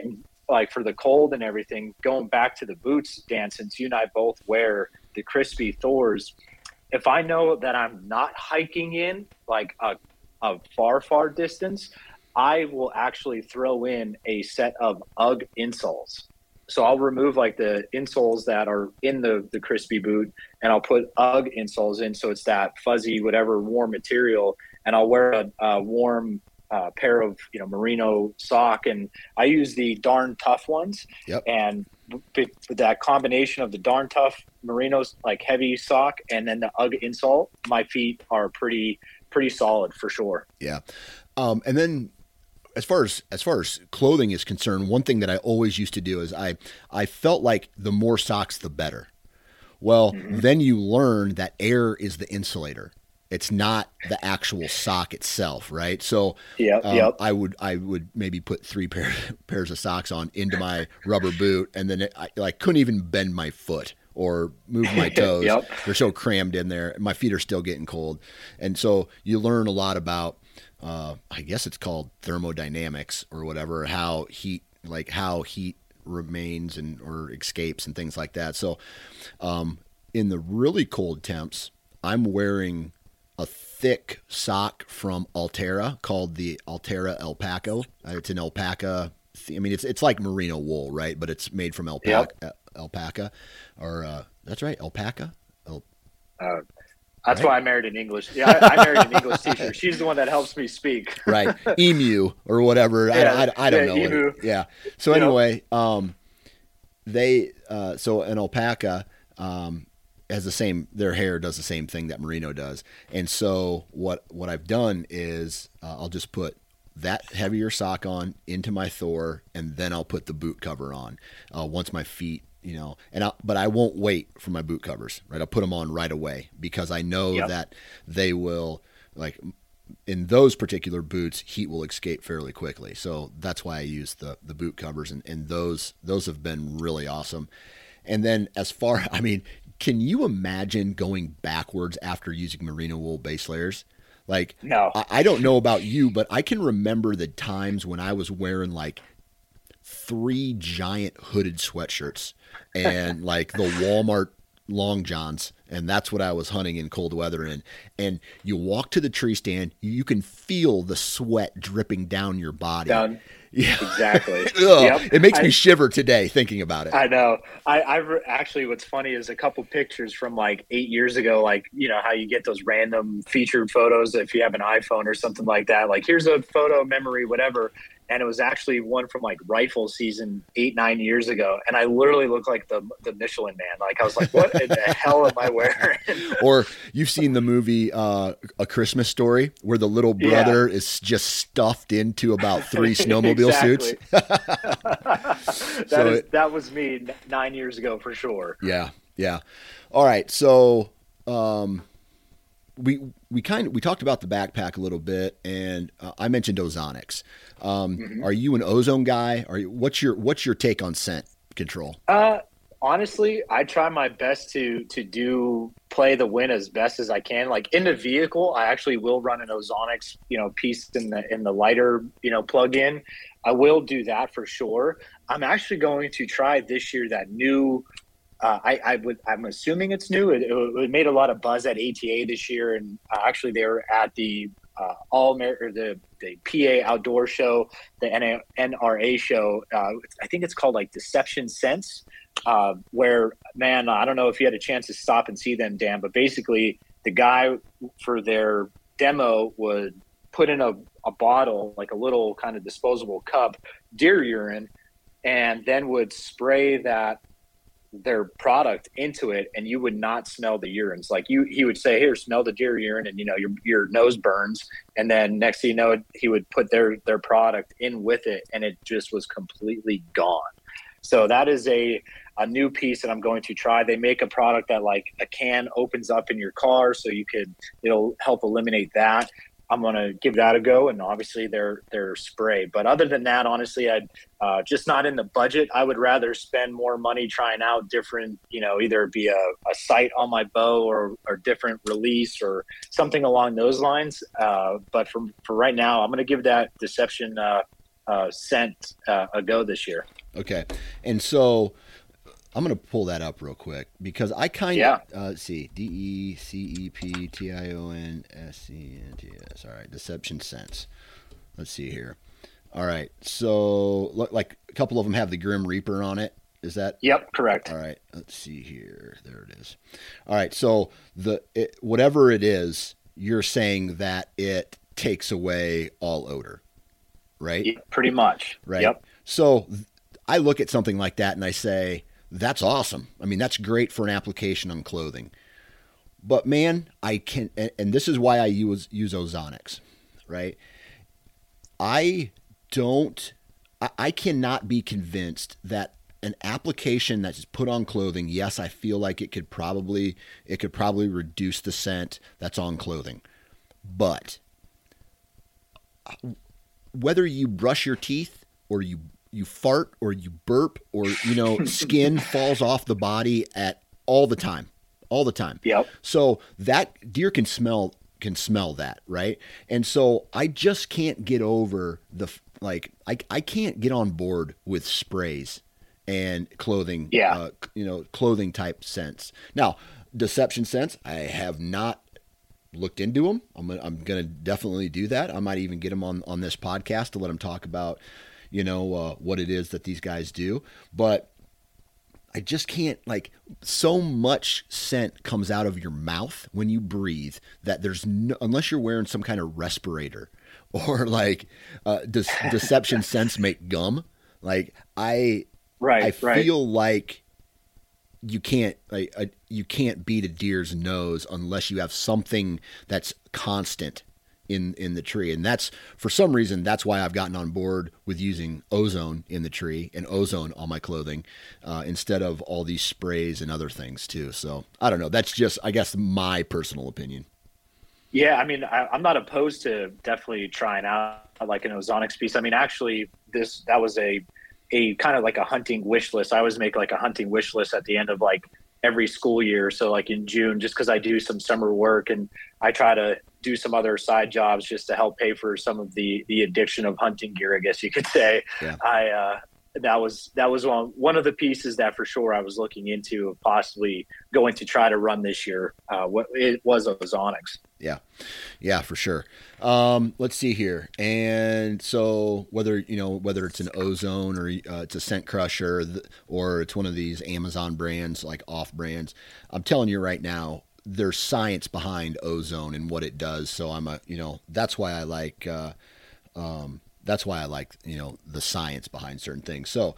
like for the cold and everything, going back to the boots, Dan, since you and I both wear the Crispi Thors, if I know that I'm not hiking in like a, a far, far distance, I will actually throw in a set of UGG insoles. So I'll remove like the insoles that are in the, the Crispi boot, and I'll put UGG insoles in. So it's that fuzzy, whatever warm material. And I'll wear a, a warm uh, pair of, you know, merino sock. And I use the Darn Tough ones. Yep. And b- that combination of the Darn Tough merino, like heavy sock, and then the UGG insole, my feet are pretty, pretty solid for sure. Yeah. Um, and then, As far as as far as clothing is concerned, one thing that I always used to do is I I felt like the more socks, the better. Well, mm-hmm. then you learn that air is the insulator. It's not the actual sock itself, right? So yep, um, yep. I would I would maybe put three pair, pairs of socks on into my rubber boot, and then it, I like couldn't even bend my foot or move my toes. Yep. They're so crammed in there. My feet are still getting cold, and so you learn a lot about. Uh, I guess it's called thermodynamics or whatever, how heat, like how heat remains and or escapes and things like that. So um, in the really cold temps, I'm wearing a thick sock from Altera called the Altera Alpaca. It's an alpaca. I mean, it's it's like merino wool, right? But it's made from alpaca. Yep. Alpaca, or uh, that's right, alpaca. Al- uh. That's right. why I married an English. Yeah, I, I married an English teacher. She's the one that helps me speak. Right, emu or whatever. Yeah, I, I, I don't yeah, know. Emu. What it, yeah. So you anyway, know. um, they uh, so an alpaca um, has the same. Their hair does the same thing that merino does, and so what what I've done is uh, I'll just put that heavier sock on into my Thor, and then I'll put the boot cover on uh, once my feet. You know, and I, but I won't wait for my boot covers, right? I'll put them on right away because I know yep. that they will, like in those particular boots, heat will escape fairly quickly. So that's why I use the the boot covers, and, and those those have been really awesome. And then as far, I mean, can you imagine going backwards after using merino wool base layers? Like, no, I, I don't know about you, but I can remember the times when I was wearing like three giant hooded sweatshirts and like the Walmart long johns, and that's what I was hunting in cold weather in. And you walk to the tree stand, you can feel the sweat dripping down your body. Down. Yeah, exactly. Yep. It makes I, me shiver today thinking about it. I know. I, I re- actually, what's funny is a couple pictures from like eight years ago, like, you know, how you get those random featured photos if you have an iPhone or something like that. Like, here's a photo memory, whatever. And it was actually one from like rifle season eight, nine years ago. And I literally looked like the the Michelin Man. Like I was like, what in the hell am I wearing? Or you've seen the movie uh, A Christmas Story where the little brother yeah. is just stuffed into about three snowmobile suits. that, so is, it, that was me nine years ago for sure. Yeah. Yeah. All right. So um, we we kind of we talked about the backpack a little bit, and uh, I mentioned ozonics. Um, mm-hmm. Are you an ozone guy? Are you, what's your what's your take on scent control? Uh, honestly, I try my best to to do play the win as best as I can. Like in the vehicle, I actually will run an ozonics, you know, piece in the in the lighter, you know, plug in. I will do that for sure. I'm actually going to try this year that new. Uh, I, I would. I'm assuming it's new. It, it made a lot of buzz at A T A this year, and uh, actually they were at the uh, All Amer- or the the P A Outdoor Show, the N R A show. Uh, I think it's called like Deception Sense, uh, where man, I don't know if you had a chance to stop and see them, Dan, but basically the guy for their demo would put in a, a bottle, like a little kind of disposable cup, deer urine, and then would spray that their product into it, and you would not smell the urines. Like you, he would say, "Here, smell the deer urine," and you know your your nose burns. And then next thing you know, he would put their their product in with it, and it just was completely gone. So that is a a new piece that I'm going to try. They make a product that like a can opens up in your car, so you could it'll help eliminate that. I'm going to give that a go, and obviously their their spray. But other than that, honestly, I'd uh, just not in the budget. I would rather spend more money trying out different, you know, either be a, a sight on my bow or or different release or something along those lines. Uh, but for for right now, I'm going to give that Deception uh, uh, scent uh, a go this year. Okay. And so I'm going to pull that up real quick because I kind of, yeah. uh, let's see, D E C E P T I O N S E N T S. All right. Deception Sense. Let's see here. All right. So like a couple of them have the Grim Reaper on it. Is that? Yep. Correct. All right. Let's see here. There it is. All right. So the, it, whatever it is, you're saying that it takes away all odor, right? Yeah, pretty much. Right. Yep. So I look at something like that and I say, that's awesome. I mean, that's great for an application on clothing. But man, I can, and this is why I use, use Ozonics, right? I don't, I, I cannot be convinced that an application that's put on clothing, yes, I feel like it could probably, it could probably reduce the scent that's on clothing. But whether you brush your teeth or you you fart or you burp or, you know, skin falls off the body at all the time, all the time. Yep. So that deer can smell, can smell that. Right. And so I just can't get over the, like, I, I can't get on board with sprays and clothing, yeah. uh, you know, clothing type scents. Now, Deception Sense, I have not looked into them. I'm gonna, I'm going to definitely do that. I might even get them on, on this podcast to let them talk about, you know, uh, what it is that these guys do. But I just can't, like, so much scent comes out of your mouth when you breathe that there's no, unless you're wearing some kind of respirator or like uh, De- Deception Sense make gum. Like I, right, I feel right. like you can't like uh, you can't beat a deer's nose unless you have something that's constant in in the tree. And that's, for some reason, that's why I've gotten on board with using ozone in the tree and ozone on my clothing uh, instead of all these sprays and other things too. So I don't know. That's just, I guess, my personal opinion. Yeah, I mean, I, I'm not opposed to definitely trying out like an ozonics piece. I mean, actually, this that was a a kind of like a hunting wish list. I always make like a hunting wish list at the end of like every school year. So like in June, just because I do some summer work and I try to do some other side jobs just to help pay for some of the the addiction of hunting gear, I guess you could say. Yeah. I uh, that was that was one one of the pieces that for sure I was looking into of possibly going to try to run this year. Uh, what it was ozonics. Yeah. Yeah, for sure. Um, let's see here. And so whether, you know, whether it's an ozone or uh, it's a scent crusher or it's one of these Amazon brands, like off brands, I'm telling you right now, there's science behind ozone and what it does. So I'm a, you know, that's why I like, uh, um, that's why I like, you know, the science behind certain things. So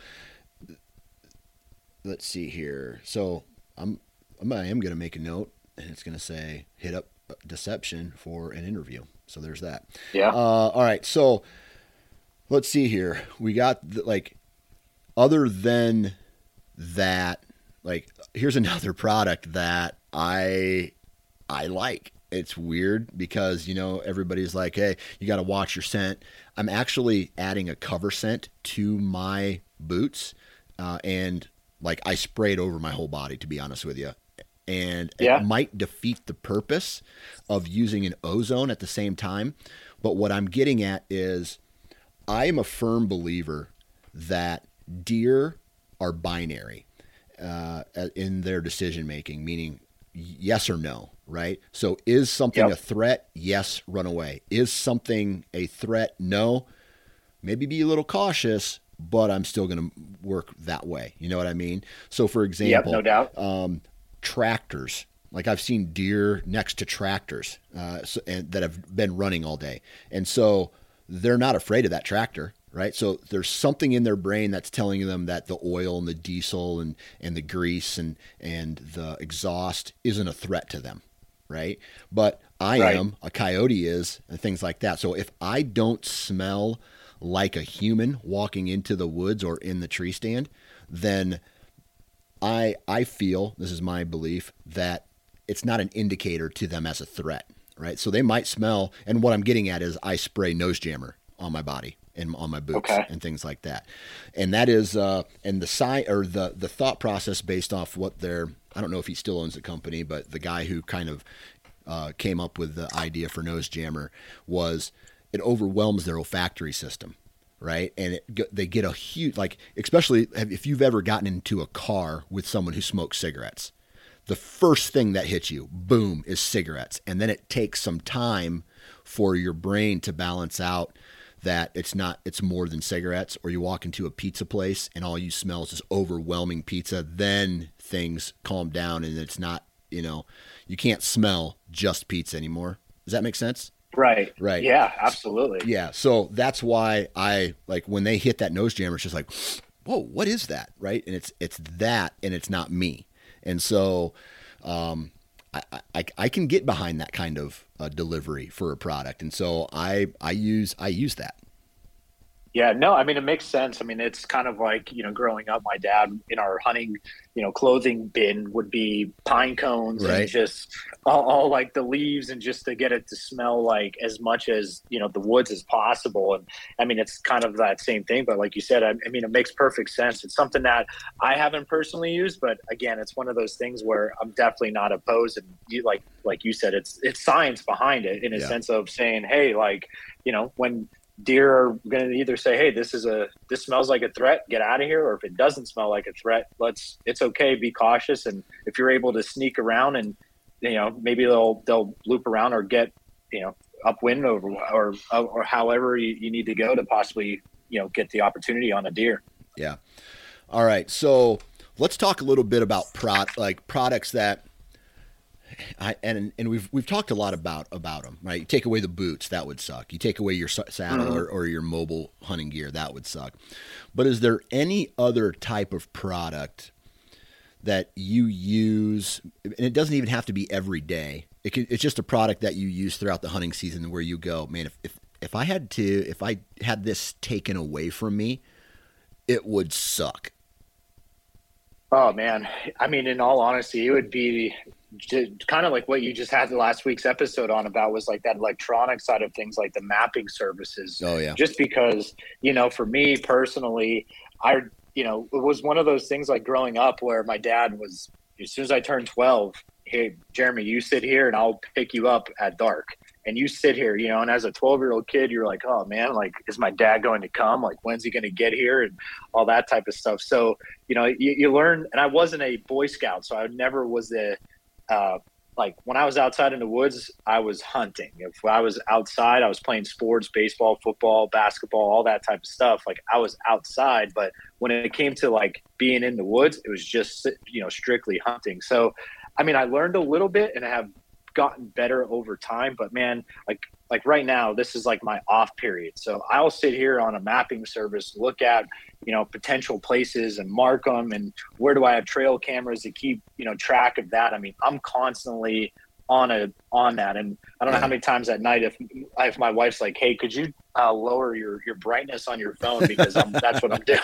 let's see here. So I'm, I'm I am going to make a note and it's going to say, hit up Deception for an interview. So there's that. Yeah. Uh, all right. So let's see here. We got the, like, other than that, like, here's another product that I, I like. It's weird because, you know, everybody's like, hey, you got to watch your scent. I'm actually adding a cover scent to my boots. Uh, and like, I spray it over my whole body, to be honest with you. And yeah. it might defeat the purpose of using an ozone at the same time. But what I'm getting at is I am a firm believer that deer are binary uh, in their decision making, meaning yes or no, right? So is something yep. a threat? Yes, run away. Is something a threat? No. Maybe be a little cautious, but I'm still going to work that way. You know what I mean? So for example, yep, no doubt. Um, tractors, like I've seen deer next to tractors uh, so, and that have been running all day. And so they're not afraid of that tractor, right? So there's something in their brain that's telling them that the oil and the diesel and, and the grease and, and the exhaust isn't a threat to them, right? But I right. am, a coyote is, and things like that. So if I don't smell like a human walking into the woods or in the tree stand, then I I feel, this is my belief, that it's not an indicator to them as a threat, right? So they might smell, and what I'm getting at is I spray nose jammer on my body and on my boots okay. and things like that. And that is, uh, and the sci or the, the thought process based off what they're, I don't know if he still owns the company, but the guy who kind of uh, came up with the idea for nose jammer was it overwhelms their olfactory system. right? And it, they get a huge, like, especially if you've ever gotten into a car with someone who smokes cigarettes, the first thing that hits you, boom, is cigarettes. And then it takes some time for your brain to balance out that it's not, it's more than cigarettes. Or you walk into a pizza place and all you smell is this overwhelming pizza. Then things calm down and it's not, you know, you can't smell just pizza anymore. Does that make sense? Right. Right. Yeah, absolutely. Yeah. So that's why I like when they hit that nose jammer, it's just like, whoa, what is that? Right. And it's, it's that, and it's not me. And so, um, I, I, I can get behind that kind of uh, delivery for a product. And so I, I use, I use that. Yeah, no, I mean, it makes sense. I mean, it's kind of like, you know, growing up, my dad in our hunting, you know, clothing bin would be pine cones right. and just all, all like the leaves, and just to get it to smell like as much as, you know, the woods as possible. And I mean, it's kind of that same thing, but like you said, I, I mean, it makes perfect sense. It's something that I haven't personally used, but again, it's one of those things where I'm definitely not opposed. And you, like, like you said, it's, it's science behind it in a yeah. sense of saying, hey, like, you know, when deer are going to either say, hey, this is a, this smells like a threat, get out of here. Or if it doesn't smell like a threat, let's, it's okay. Be cautious. And if you're able to sneak around and, you know, maybe they'll, they'll loop around or get, you know, upwind over or, or however you, you need to go to possibly, you know, get the opportunity on a deer. Yeah. All right. So let's talk a little bit about pro like products that, I, and and we've we've talked a lot about about them, right? You take away the boots, that would suck. You take away your saddle mm-hmm. or, or your mobile hunting gear, that would suck. But is there any other type of product that you use, and it doesn't even have to be every day. It can, it's just a product that you use throughout the hunting season where you go, man, if, if if I had to, if I had this taken away from me, it would suck. Oh man, I mean, in all honesty, it would be kind of like what you just had the last week's episode on about, was like that electronic side of things, like the mapping services. Oh yeah. Just because, you know, for me personally, I, you know, it was one of those things like growing up where my dad was, as soon as I turned twelve, hey, Jeremy, you sit here and I'll pick you up at dark. And you sit here, you know, and as a twelve-year-old kid, you're like, oh, man, like, is my dad going to come? Like, when's he going to get here? And all that type of stuff. So, you know, you, you learn, and I wasn't a Boy Scout, so I never was the, uh, like, when I was outside in the woods, I was hunting. If I was outside, I was playing sports, baseball, football, basketball, all that type of stuff. Like, I was outside. But when it came to, like, being in the woods, it was just, you know, strictly hunting. So, I mean, I learned a little bit and I have gotten better over time, but man, like like right now, this is like my off period. So I'll sit here on a mapping service, look at, you know, potential places and mark them, and where do I have trail cameras to keep, you know, track of that. I mean, I'm constantly on a on that, and I don't know how many times at night if if my wife's like, hey, could you uh, lower your your brightness on your phone, because I'm, that's what I'm doing.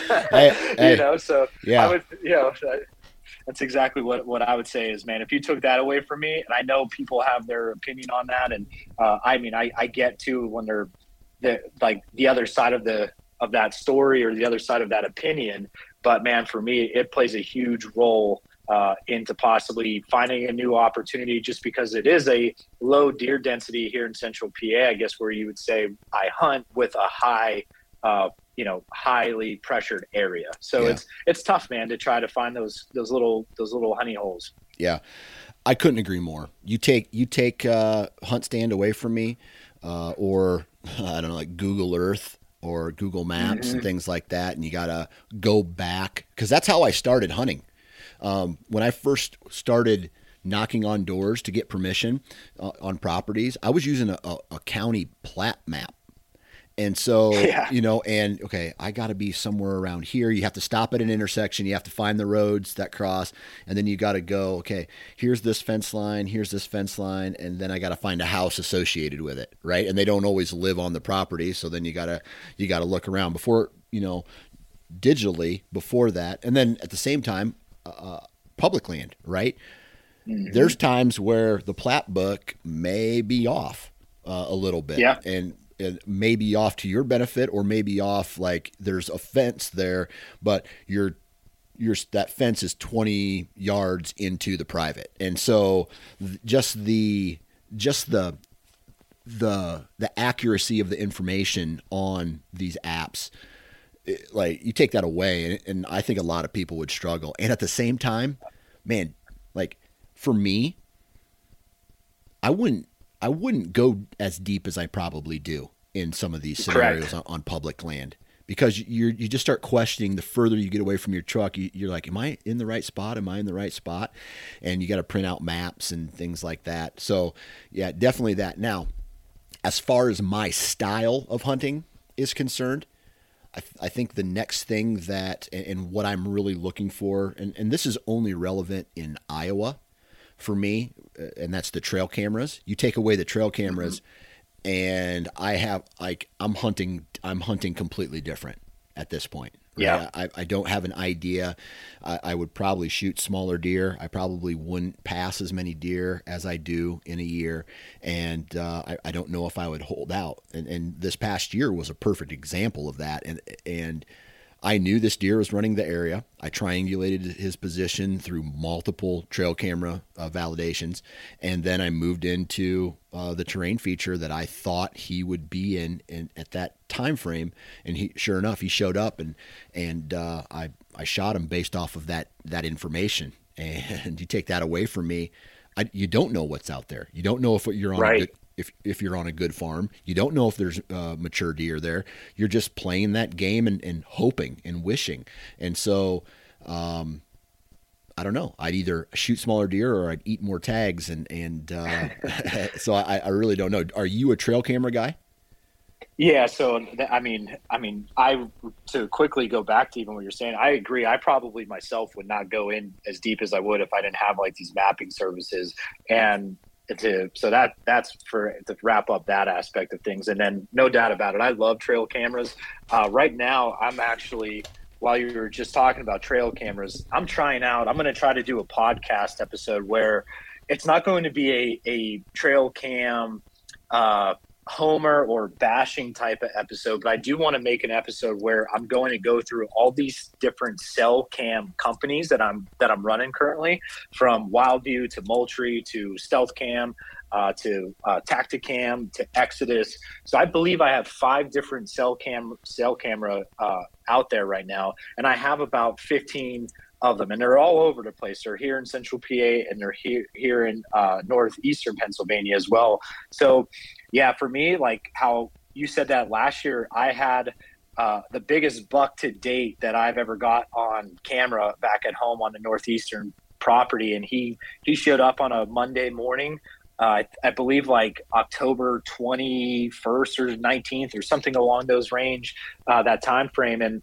hey, hey, you know, so yeah. I would, you know. That's exactly what, what I would say is, man, if you took that away from me, and I know people have their opinion on that. And uh, I mean, I, I get to when they're the, like the other side of the, of that story or the other side of that opinion. But man, for me, it plays a huge role uh, into possibly finding a new opportunity, just because it is a low deer density here in central P A, I guess, where you would say I hunt with a high, uh, you know, highly pressured area. So yeah. it's, it's tough, man, to try to find those, those little, those little honey holes. Yeah. I couldn't agree more. You take, you take uh Hunt Stand away from me, uh, or I don't know, like Google Earth or Google Maps mm-hmm. and things like that. And you got to go back, cause that's how I started hunting. Um, when I first started knocking on doors to get permission uh, on properties, I was using a, a, a county plat map. And so, yeah. you know, and okay, I got to be somewhere around here. You have to stop at an intersection. You have to find the roads that cross. And then you got to go, okay, here's this fence line. Here's this fence line. And then I got to find a house associated with it. Right. And they don't always live on the property. So then you got to, you got to look around before, you know, digitally before that. And then at the same time, uh, public land, right. Mm-hmm. There's times where the plat book may be off uh, a little bit. Yeah. And, and maybe off to your benefit, or maybe off like there's a fence there, but you're, you're, that fence is twenty yards into the private. And so just the, just the, the the accuracy of the information on these apps, it, like you take that away, and, and I think a lot of people would struggle. And at the same time, man, like for me, I wouldn't I wouldn't go as deep as I probably do in some of these scenarios on, on public land, because you you just start questioning the further you get away from your truck. You, you're like, am I in the right spot? Am I in the right spot? And you got to print out maps and things like that. So yeah, definitely that. Now, as far as my style of hunting is concerned, I, th- I think the next thing that, and, and what I'm really looking for, and, and this is only relevant in Iowa for me, uh, and that's the trail cameras. You take away the trail cameras, mm-hmm. and I have like I'm hunting. I'm hunting completely different at this point. Right? Yeah, I, I don't have an idea. I, I would probably shoot smaller deer. I probably wouldn't pass as many deer as I do in a year, and uh, I, I don't know if I would hold out. And, and this past year was a perfect example of that. And and I knew this deer was running the area. I triangulated his position through multiple trail camera uh, validations, and then I moved into uh, the terrain feature that I thought he would be in, in at that time frame. And he, sure enough, he showed up, and and uh, I I shot him based off of that that information. And you take that away from me, I, you don't know what's out there. You don't know if you're on right. a good, if if you're on a good farm. You don't know if there's uh, mature deer there. You're just playing that game and, and hoping and wishing. And so, um, I don't know. I'd either shoot smaller deer or I'd eat more tags. And and uh, so I, I really don't know. Are you a trail camera guy? Yeah. So, I mean, I mean, I, to quickly go back to even what you're saying, I agree. I probably myself would not go in as deep as I would if I didn't have like these mapping services. And to, so that that's for, to wrap up that aspect of things. And then no doubt about it, I love trail cameras. Uh, right now, I'm actually, while you were just talking about trail cameras, I'm trying out, I'm going to try to do a podcast episode where it's not going to be a, a trail cam, uh, homer or bashing type of episode, but I do want to make an episode where I'm going to go through all these different cell cam companies that I'm that I'm running currently, from Wildview to Moultrie to Stealth Cam uh, to uh, Tacticam to Exodus. So I believe I have five different cell cam cell camera uh, out there right now, and I have about fifteen of them, and they're all over the place. They're here in Central P A, and they're here here in uh, northeastern Pennsylvania as well. So, yeah, for me, like how you said that last year, I had uh, the biggest buck to date that I've ever got on camera back at home on the northeastern property, and he he showed up on a Monday morning. Uh, I, I believe like October twenty-first or nineteenth or something along those range, uh, that time frame, and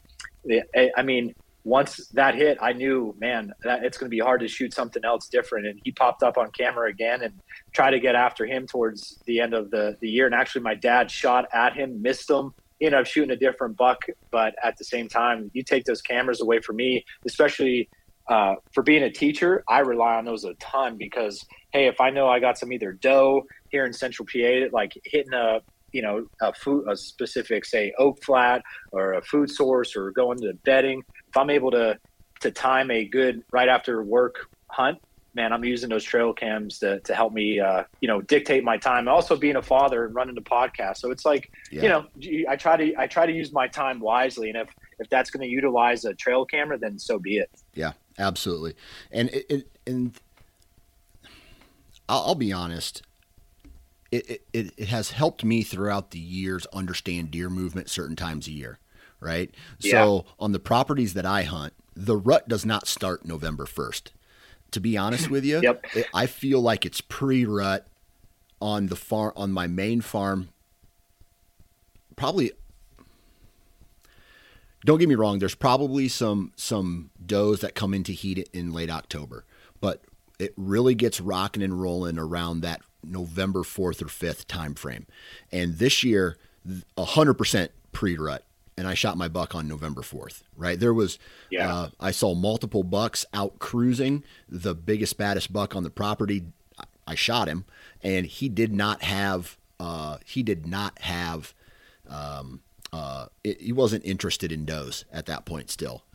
I, I mean. Once that hit, I knew, man, that it's going to be hard to shoot something else different. And he popped up on camera again and tried to get after him towards the end of the, the year. And actually, my dad shot at him, missed him, ended up shooting a different buck. But at the same time, you take those cameras away from me, especially uh, for being a teacher, I rely on those a ton because, hey, if I know I got some either doe here in Central P A, like hitting a, you know, a food, a specific, say, oak flat or a food source or going to bedding, if I'm able to to time a good right after work hunt, man, I'm using those trail cams to to help me, uh, you know, dictate my time. Also, being a father and running the podcast, so it's like, yeah. you know, I try to I try to use my time wisely, and if if that's going to utilize a trail camera, then so be it. Yeah, absolutely. And it, it and I'll, I'll be honest. It, it it has helped me throughout the years understand deer movement certain times a year, right? Yeah. So on the properties that I hunt, the rut does not start November first. To be honest with you, yep. it, I feel like it's pre-rut on the farm, on my main farm. Probably, don't get me wrong, there's probably some some does that come into heat in late October, but it really gets rocking and rolling around that November fourth or fifth time frame. And this year, one hundred percent pre-rut, and I shot my buck on November fourth, right? There was, yeah. uh, I saw multiple bucks out cruising. The biggest, baddest buck on the property, I shot him, and he did not have, uh, he did not have, um, uh, it, he wasn't interested in does at that point still.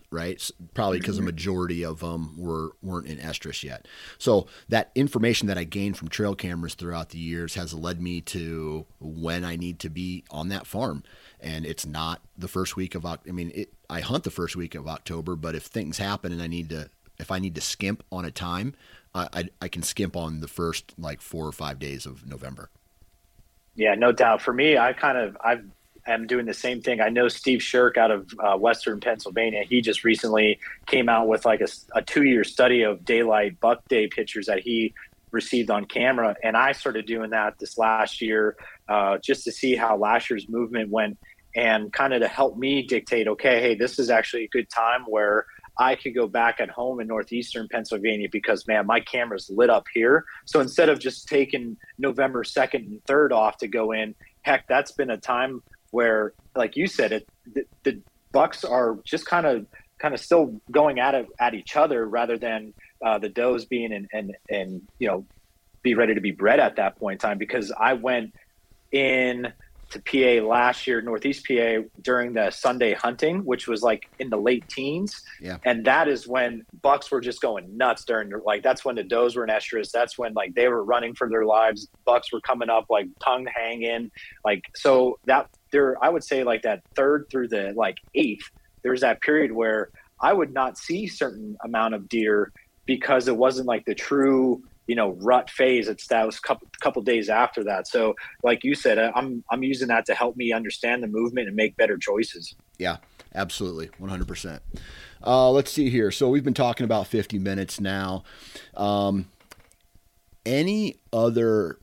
right? Probably because mm-hmm. the majority of them were, weren't in estrus yet. So that information that I gained from trail cameras throughout the years has led me to when I need to be on that farm. And it's not the first week of, I mean, it, I hunt the first week of October, but if things happen and I need to, if I need to skimp on a time, I, I, I can skimp on the first like four or five days of November. Yeah, no doubt. For me, I kind of, I've, I'm doing the same thing. I know Steve Shirk out of uh, Western Pennsylvania. He just recently came out with like a, a two-year study of daylight buck day pictures that he received on camera. And I started doing that this last year uh, just to see how last year's movement went and kind of to help me dictate, okay, hey, this is actually a good time where I could go back at home in northeastern Pennsylvania because, man, my camera's lit up here. So instead of just taking November second and third off to go in, heck, that's been a time where, like you said, it the, the bucks are just kind of kind of still going at it at each other rather than uh, the does being and and and you know be ready to be bred at that point in time. Because I went in to P A last year, Northeast P A, during the Sunday hunting, which was like in the late teens. Yeah. And that is when bucks were just going nuts during, like, that's when the does were in estrus. That's when, like, they were running for their lives. Bucks were coming up, like, tongue hanging. Like, so that there, I would say, like, that third through the, like, eighth, there's that period where I would not see certain amount of deer because it wasn't, like, the true, you know, rut phase. It's that was a couple, couple days after that. So like you said, I'm, I'm using that to help me understand the movement and make better choices. Yeah, absolutely. one hundred percent. Uh, let's see here. So we've been talking about fifty minutes now. Um, any other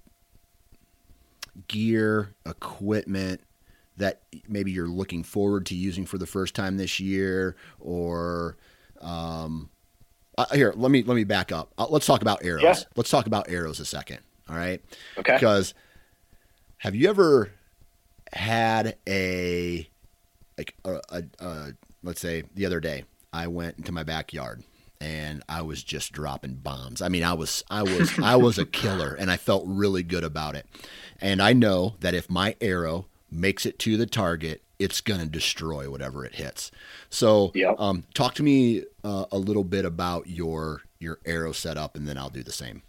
gear, equipment that maybe you're looking forward to using for the first time this year, or, um, Uh, here, let me let me back up. Uh, let's talk about arrows. Yeah. Let's talk about arrows a second. All right. Okay. Because have you ever had a like a, a, a let's say the other day I went into my backyard and I was just dropping bombs. I mean, I was I was I was a killer, and I felt really good about it. And I know that if my arrow makes it to the target, it's going to destroy whatever it hits. So yep. um, talk to me uh, a little bit about your your arrow setup, and then I'll do the same.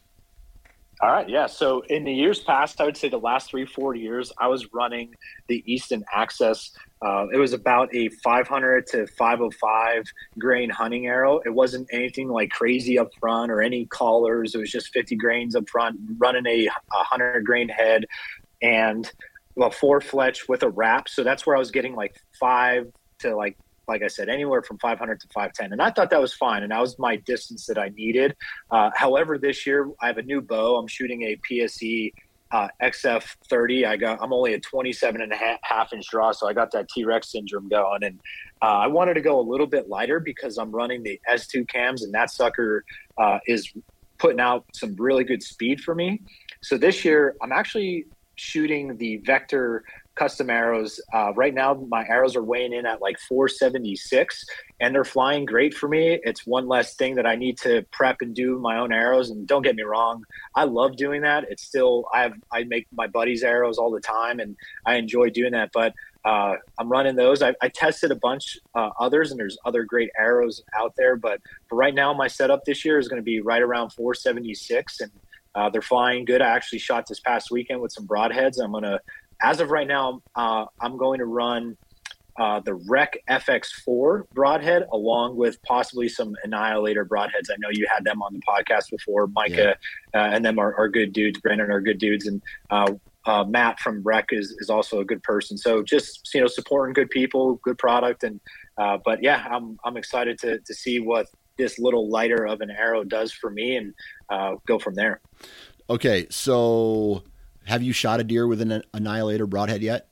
All right. Yeah. So in the years past, I would say the last three, four years, I was running the Easton Access. Uh, it was about a five hundred to five oh five grain hunting arrow. It wasn't anything like crazy up front or any collars. It was just fifty grains up front, running a, a hundred grain head and well, four fletch with a wrap. So that's where I was getting like five to like, like I said, anywhere from five hundred to five ten. And I thought that was fine. And that was my distance that I needed. Uh, however, this year I have a new bow. I'm shooting a P S E uh, X F thirty. I got, I'm only a twenty-seven and a half, half inch draw. So I got that T-Rex syndrome going. And uh, I wanted to go a little bit lighter because I'm running the S two cams, and that sucker uh, is putting out some really good speed for me. So this year I'm actually shooting the Vector custom arrows. Uh, right now, my arrows are weighing in at like four seventy-six, and they're flying great for me. It's one less thing that I need to prep and do my own arrows. And don't get me wrong, I love doing that. It's still, I have, I make my buddies' arrows all the time, and I enjoy doing that. But uh, I'm running those. I, I tested a bunch uh, others, and there's other great arrows out there. But for right now, my setup this year is going to be right around four seventy-six, and Uh, they're flying good. I actually shot this past weekend with some broadheads. I'm going to, as of right now, uh, I'm going to run uh, the Rec F X four broadhead along with possibly some Annihilator broadheads. I know you had them on the podcast before. Micah yeah. uh, and them are, are good dudes. Brandon are good dudes. And uh, uh, Matt from Rec is, is also a good person. So just, you know, supporting good people, good product. And, uh, but yeah, I'm, I'm excited to, to see what this little lighter of an arrow does for me, and uh, go from there. Okay. So have you shot a deer with an Annihilator broadhead yet?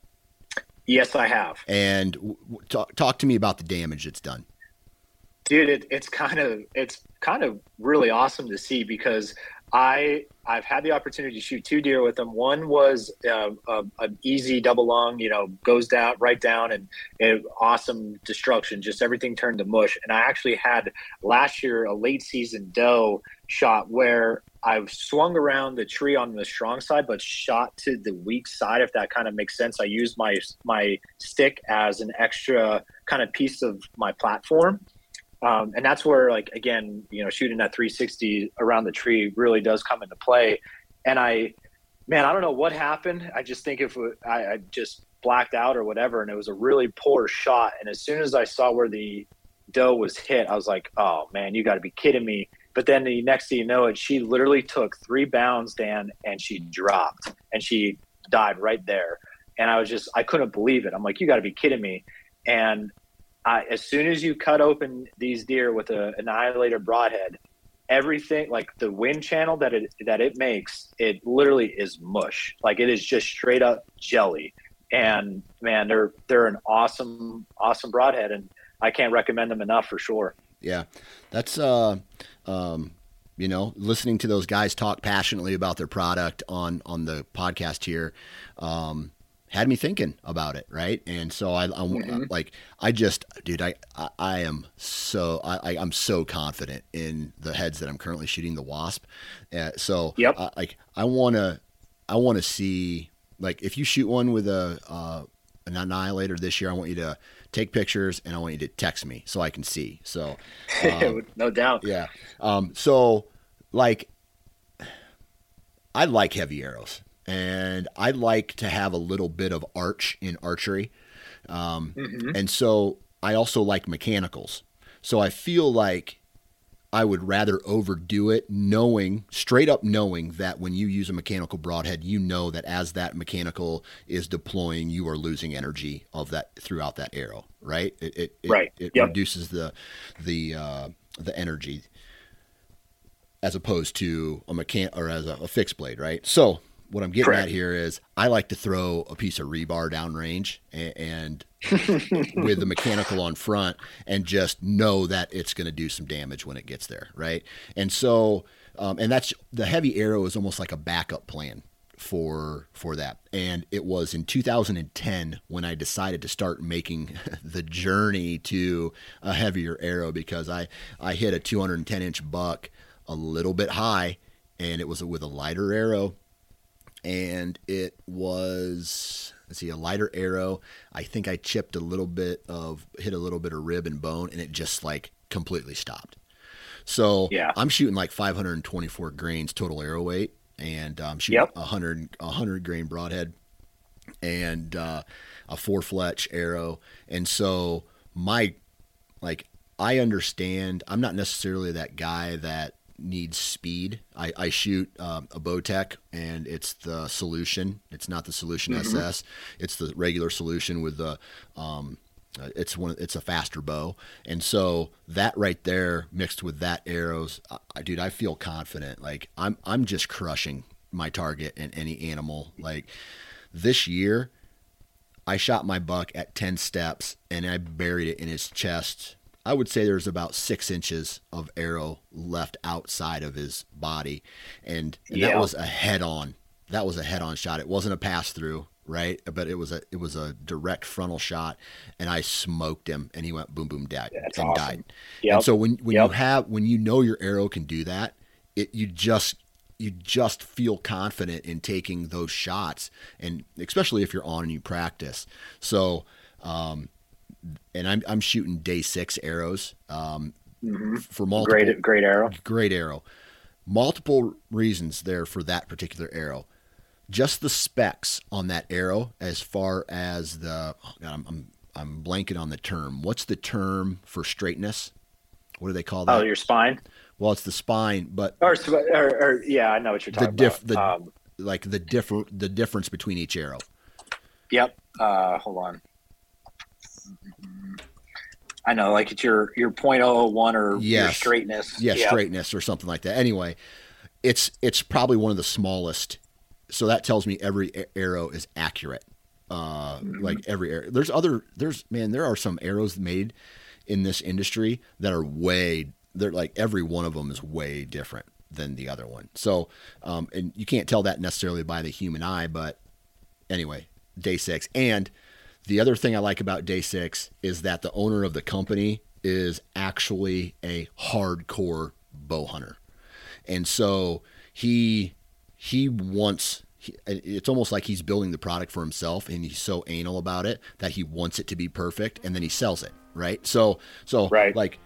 Yes, I have. And w- talk, talk to me about the damage it's done. Dude, it, it's kind of, it's kind of really awesome to see, because I, I've had the opportunity to shoot two deer with them. One was uh, a, an easy double lung, you know, goes down right down, and it, awesome destruction. Just everything turned to mush. And I actually had last year a late season doe shot where I swung around the tree on the strong side, but shot to the weak side, if that kind of makes sense. I used my my stick as an extra kind of piece of my platform. Um, and that's where, like, again, you know, shooting that three sixty around the tree really does come into play. And I, man, I don't know what happened. I just think if I, I just blacked out or whatever, and it was a really poor shot. And as soon as I saw where the doe was hit, I was like, oh man, you got to be kidding me. But then the next thing you know it, she literally took three bounds, Dan, and she dropped and she died right there. And I was just, I couldn't believe it. I'm like, you got to be kidding me. And I, as soon as you cut open these deer with a Annihilator broadhead, everything, like the wind channel that it that it makes, it literally is mush. Like it is just straight up jelly. And man, they're they're an awesome awesome broadhead, and I can't recommend them enough for sure. Yeah, that's uh, um, you know, listening to those guys talk passionately about their product on on the podcast here. Um, had me thinking about it, right? And so I, I mm-hmm. like, I just, dude, I, I, I am so, I, I'm so confident in the heads that I'm currently shooting, the Wasp. Uh, so, yep. uh, like, I want to, I want to see, like, if you shoot one with a, uh, an Annihilator this year, I want you to take pictures and I want you to text me so I can see. So, um, no doubt. Yeah. Um, so, like, I like heavy arrows. And I like to have a little bit of arch in archery. Um, mm-hmm. And so I also like mechanicals. So I feel like I would rather overdo it, knowing, straight up knowing that when you use a mechanical broadhead, you know that as that mechanical is deploying, you are losing energy of that throughout that arrow, right? It, it, it right. It yep. reduces the, the, uh, the energy as opposed to a mechan or as a, a fixed blade, right? So, what I'm getting Correct. At here is I like to throw a piece of rebar downrange and, and with the mechanical on front and just know that it's going to do some damage when it gets there. Right. And so, um, and that's the heavy arrow is almost like a backup plan for, for that. And it was in two thousand ten when I decided to start making the journey to a heavier arrow because I, I hit a two hundred ten inch buck a little bit high and it was with a lighter arrow. And it was, let's see, a lighter arrow. I think I chipped a little bit of, hit a little bit of rib and bone, and it just like completely stopped. So yeah. I'm shooting like five hundred twenty-four grains total arrow weight, and I'm shooting yep. one hundred, one hundred grain broadhead and uh, a four fletch arrow. And so my, like, I understand, I'm not necessarily that guy that needs speed. I, I shoot um, a Bowtech and it's the Solution. It's not the Solution mm-hmm. S S. It's the regular Solution with the, um, uh, it's one, it's a faster bow. And so that right there mixed with that arrows, I, dude, I feel confident. Like I'm, I'm just crushing my target in any animal. Like this year I shot my buck at ten steps and I buried it in his chest. I would say there's about six inches of arrow left outside of his body. And, and yeah. that was a head on, that was a head on shot. It wasn't a pass through, right? But it was a, it was a direct frontal shot and I smoked him and he went boom, boom, died That's and awesome. died. Yep. And so when, when yep. you have, when you know your arrow can do that, it, you just, you just feel confident in taking those shots. And especially if you're on and you practice. So, um, and I'm I'm shooting day six arrows um, mm-hmm. for multiple great great arrow great arrow multiple reasons there for that particular arrow. Just the specs on that arrow as far as the oh God, I'm, I'm I'm blanking on the term. What's the term for straightness? What do they call that? Oh, your spine. Well, it's the spine, but or, or, or yeah, I know what you're talking the diff, about. The, um, like the differ the difference between each arrow. Yep. Uh, hold on. I know, like it's your your point oh oh one or yes. your straightness. Yeah, yep. straightness or something like that. Anyway, it's it's probably one of the smallest. So that tells me every arrow is accurate. Uh, mm-hmm. Like every arrow. There's other. There's man. There are some arrows made in this industry that are way. They're like every one of them is way different than the other one. So, um, and you can't tell that necessarily by the human eye, but anyway, day six. And the other thing I like about day six is that the owner of the company is actually a hardcore bow hunter. And so he, he wants, he, it's almost like he's building the product for himself and he's so anal about it that he wants it to be perfect and then he sells it. Right. So, so right. like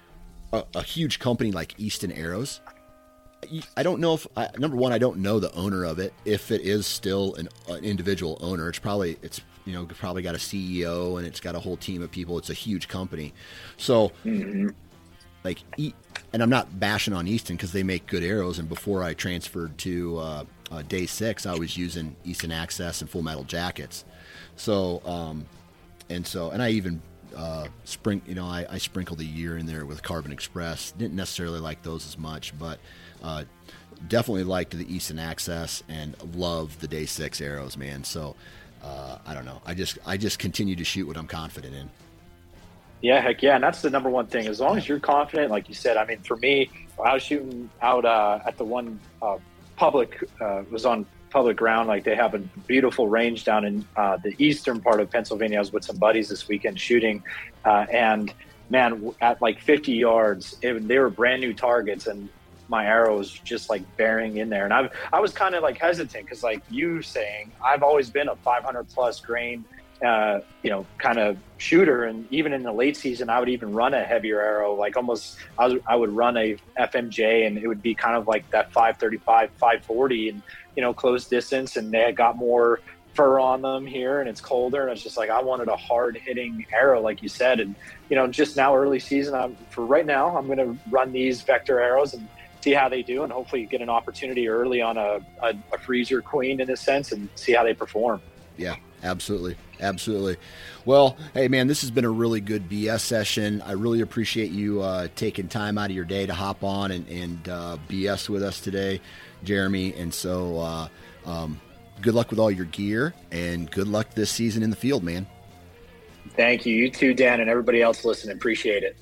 a, a huge company like Easton Arrows, I don't know if I, number one, I don't know the owner of it. If it is still an, an individual owner, it's probably, it's, you know, probably got a C E O and it's got a whole team of people. It's a huge company. So mm-hmm. like, and I'm not bashing on Easton because they make good arrows. And before I transferred to uh, uh, Day Six, I was using Easton Access and Full Metal Jackets. So, um, and so, and I even uh, spring, you know, I, I sprinkled a year in there with Carbon Express. Didn't necessarily like those as much, but uh, definitely liked the Easton Access and love the Day Six arrows, man. So, uh, I don't know. I just, I just continue to shoot what I'm confident in. Yeah, heck yeah. And that's the number one thing. As long as you're confident, like you said, I mean, for me, I was shooting out uh, at the one uh, public, uh, was on public ground. Like they have a beautiful range down in uh, the eastern part of Pennsylvania. I was with some buddies this weekend shooting. Uh, and man, at like fifty yards, it, they were brand new targets. And my arrow was just like bearing in there. And I I was kind of like hesitant because like you saying, I've always been a five hundred plus grain Uh, you know, kind of shooter. And even in the late season, I would even run a heavier arrow, like almost, I, was, I would run a F M J and it would be kind of like that five thirty-five, five forty and, you know, close distance. And they had got more fur on them here and it's colder. And it's just like, I wanted a hard hitting arrow, like you said. And, you know, just now early season, I'm for right now, I'm going to run these Vector arrows and see how they do. And hopefully get an opportunity early on a, a, a freezer queen in a sense and see how they perform. Yeah, absolutely. Absolutely. Well, hey, man, this has been a really good B S session. I really appreciate you uh, taking time out of your day to hop on and, and uh, B S with us today, Jeremy. And so uh, um, good luck with all your gear and good luck this season in the field, man. Thank you. You too, Dan, and everybody else listening. Appreciate it.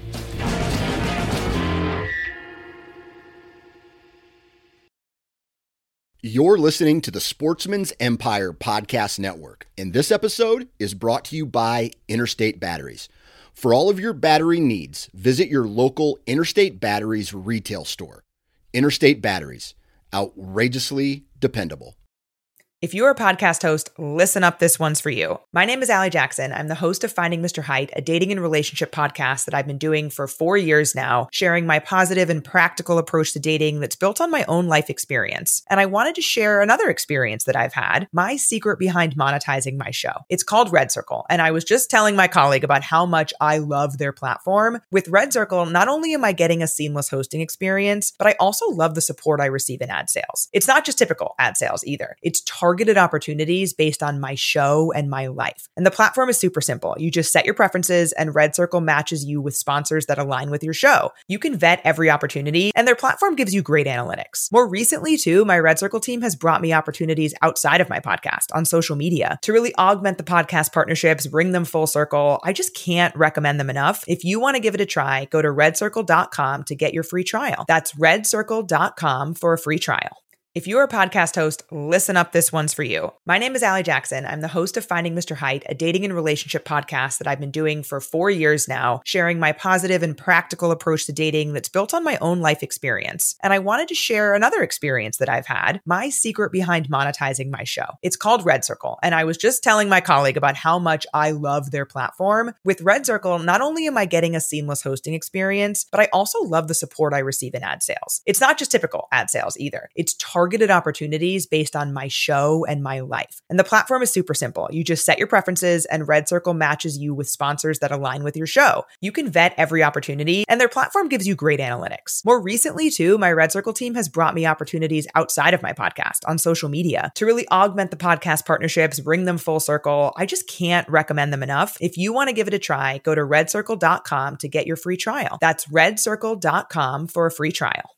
You're listening to the Sportsman's Empire Podcast Network, and this episode is brought to you by Interstate Batteries. For all of your battery needs, visit your local Interstate Batteries retail store. Interstate Batteries, outrageously dependable. If you're a podcast host, listen up, this one's for you. My name is Allie Jackson. I'm the host of Finding Mister Height, a dating and relationship podcast that I've been doing for four years now, sharing my positive and practical approach to dating that's built on my own life experience. And I wanted to share another experience that I've had, my secret behind monetizing my show. It's called Red Circle, and I was just telling my colleague about how much I love their platform. With Red Circle, not only am I getting a seamless hosting experience, but I also love the support I receive in ad sales. It's not just typical ad sales either. It's targeted targeted opportunities based on my show and my life. And the platform is super simple. You just set your preferences and Red Circle matches you with sponsors that align with your show. You can vet every opportunity and their platform gives you great analytics. More recently too, my Red Circle team has brought me opportunities outside of my podcast on social media to really augment the podcast partnerships, bring them full circle. I just can't recommend them enough. If you want to give it a try, go to red circle dot com to get your free trial. That's red circle dot com for a free trial. If you're a podcast host, listen up, this one's for you. My name is Allie Jackson. I'm the host of Finding Mister Height, a dating and relationship podcast that I've been doing for four years now, sharing my positive and practical approach to dating that's built on my own life experience. And I wanted to share another experience that I've had, my secret behind monetizing my show. It's called Red Circle, and I was just telling my colleague about how much I love their platform. With Red Circle, not only am I getting a seamless hosting experience, but I also love the support I receive in ad sales. It's not just typical ad sales either. It's targeted targeted opportunities based on my show and my life. And the platform is super simple. You just set your preferences and Red Circle matches you with sponsors that align with your show. You can vet every opportunity and their platform gives you great analytics. More recently too, my Red Circle team has brought me opportunities outside of my podcast on social media to really augment the podcast partnerships, bring them full circle. I just can't recommend them enough. If you want to give it a try, go to red circle dot com to get your free trial. That's red circle dot com for a free trial.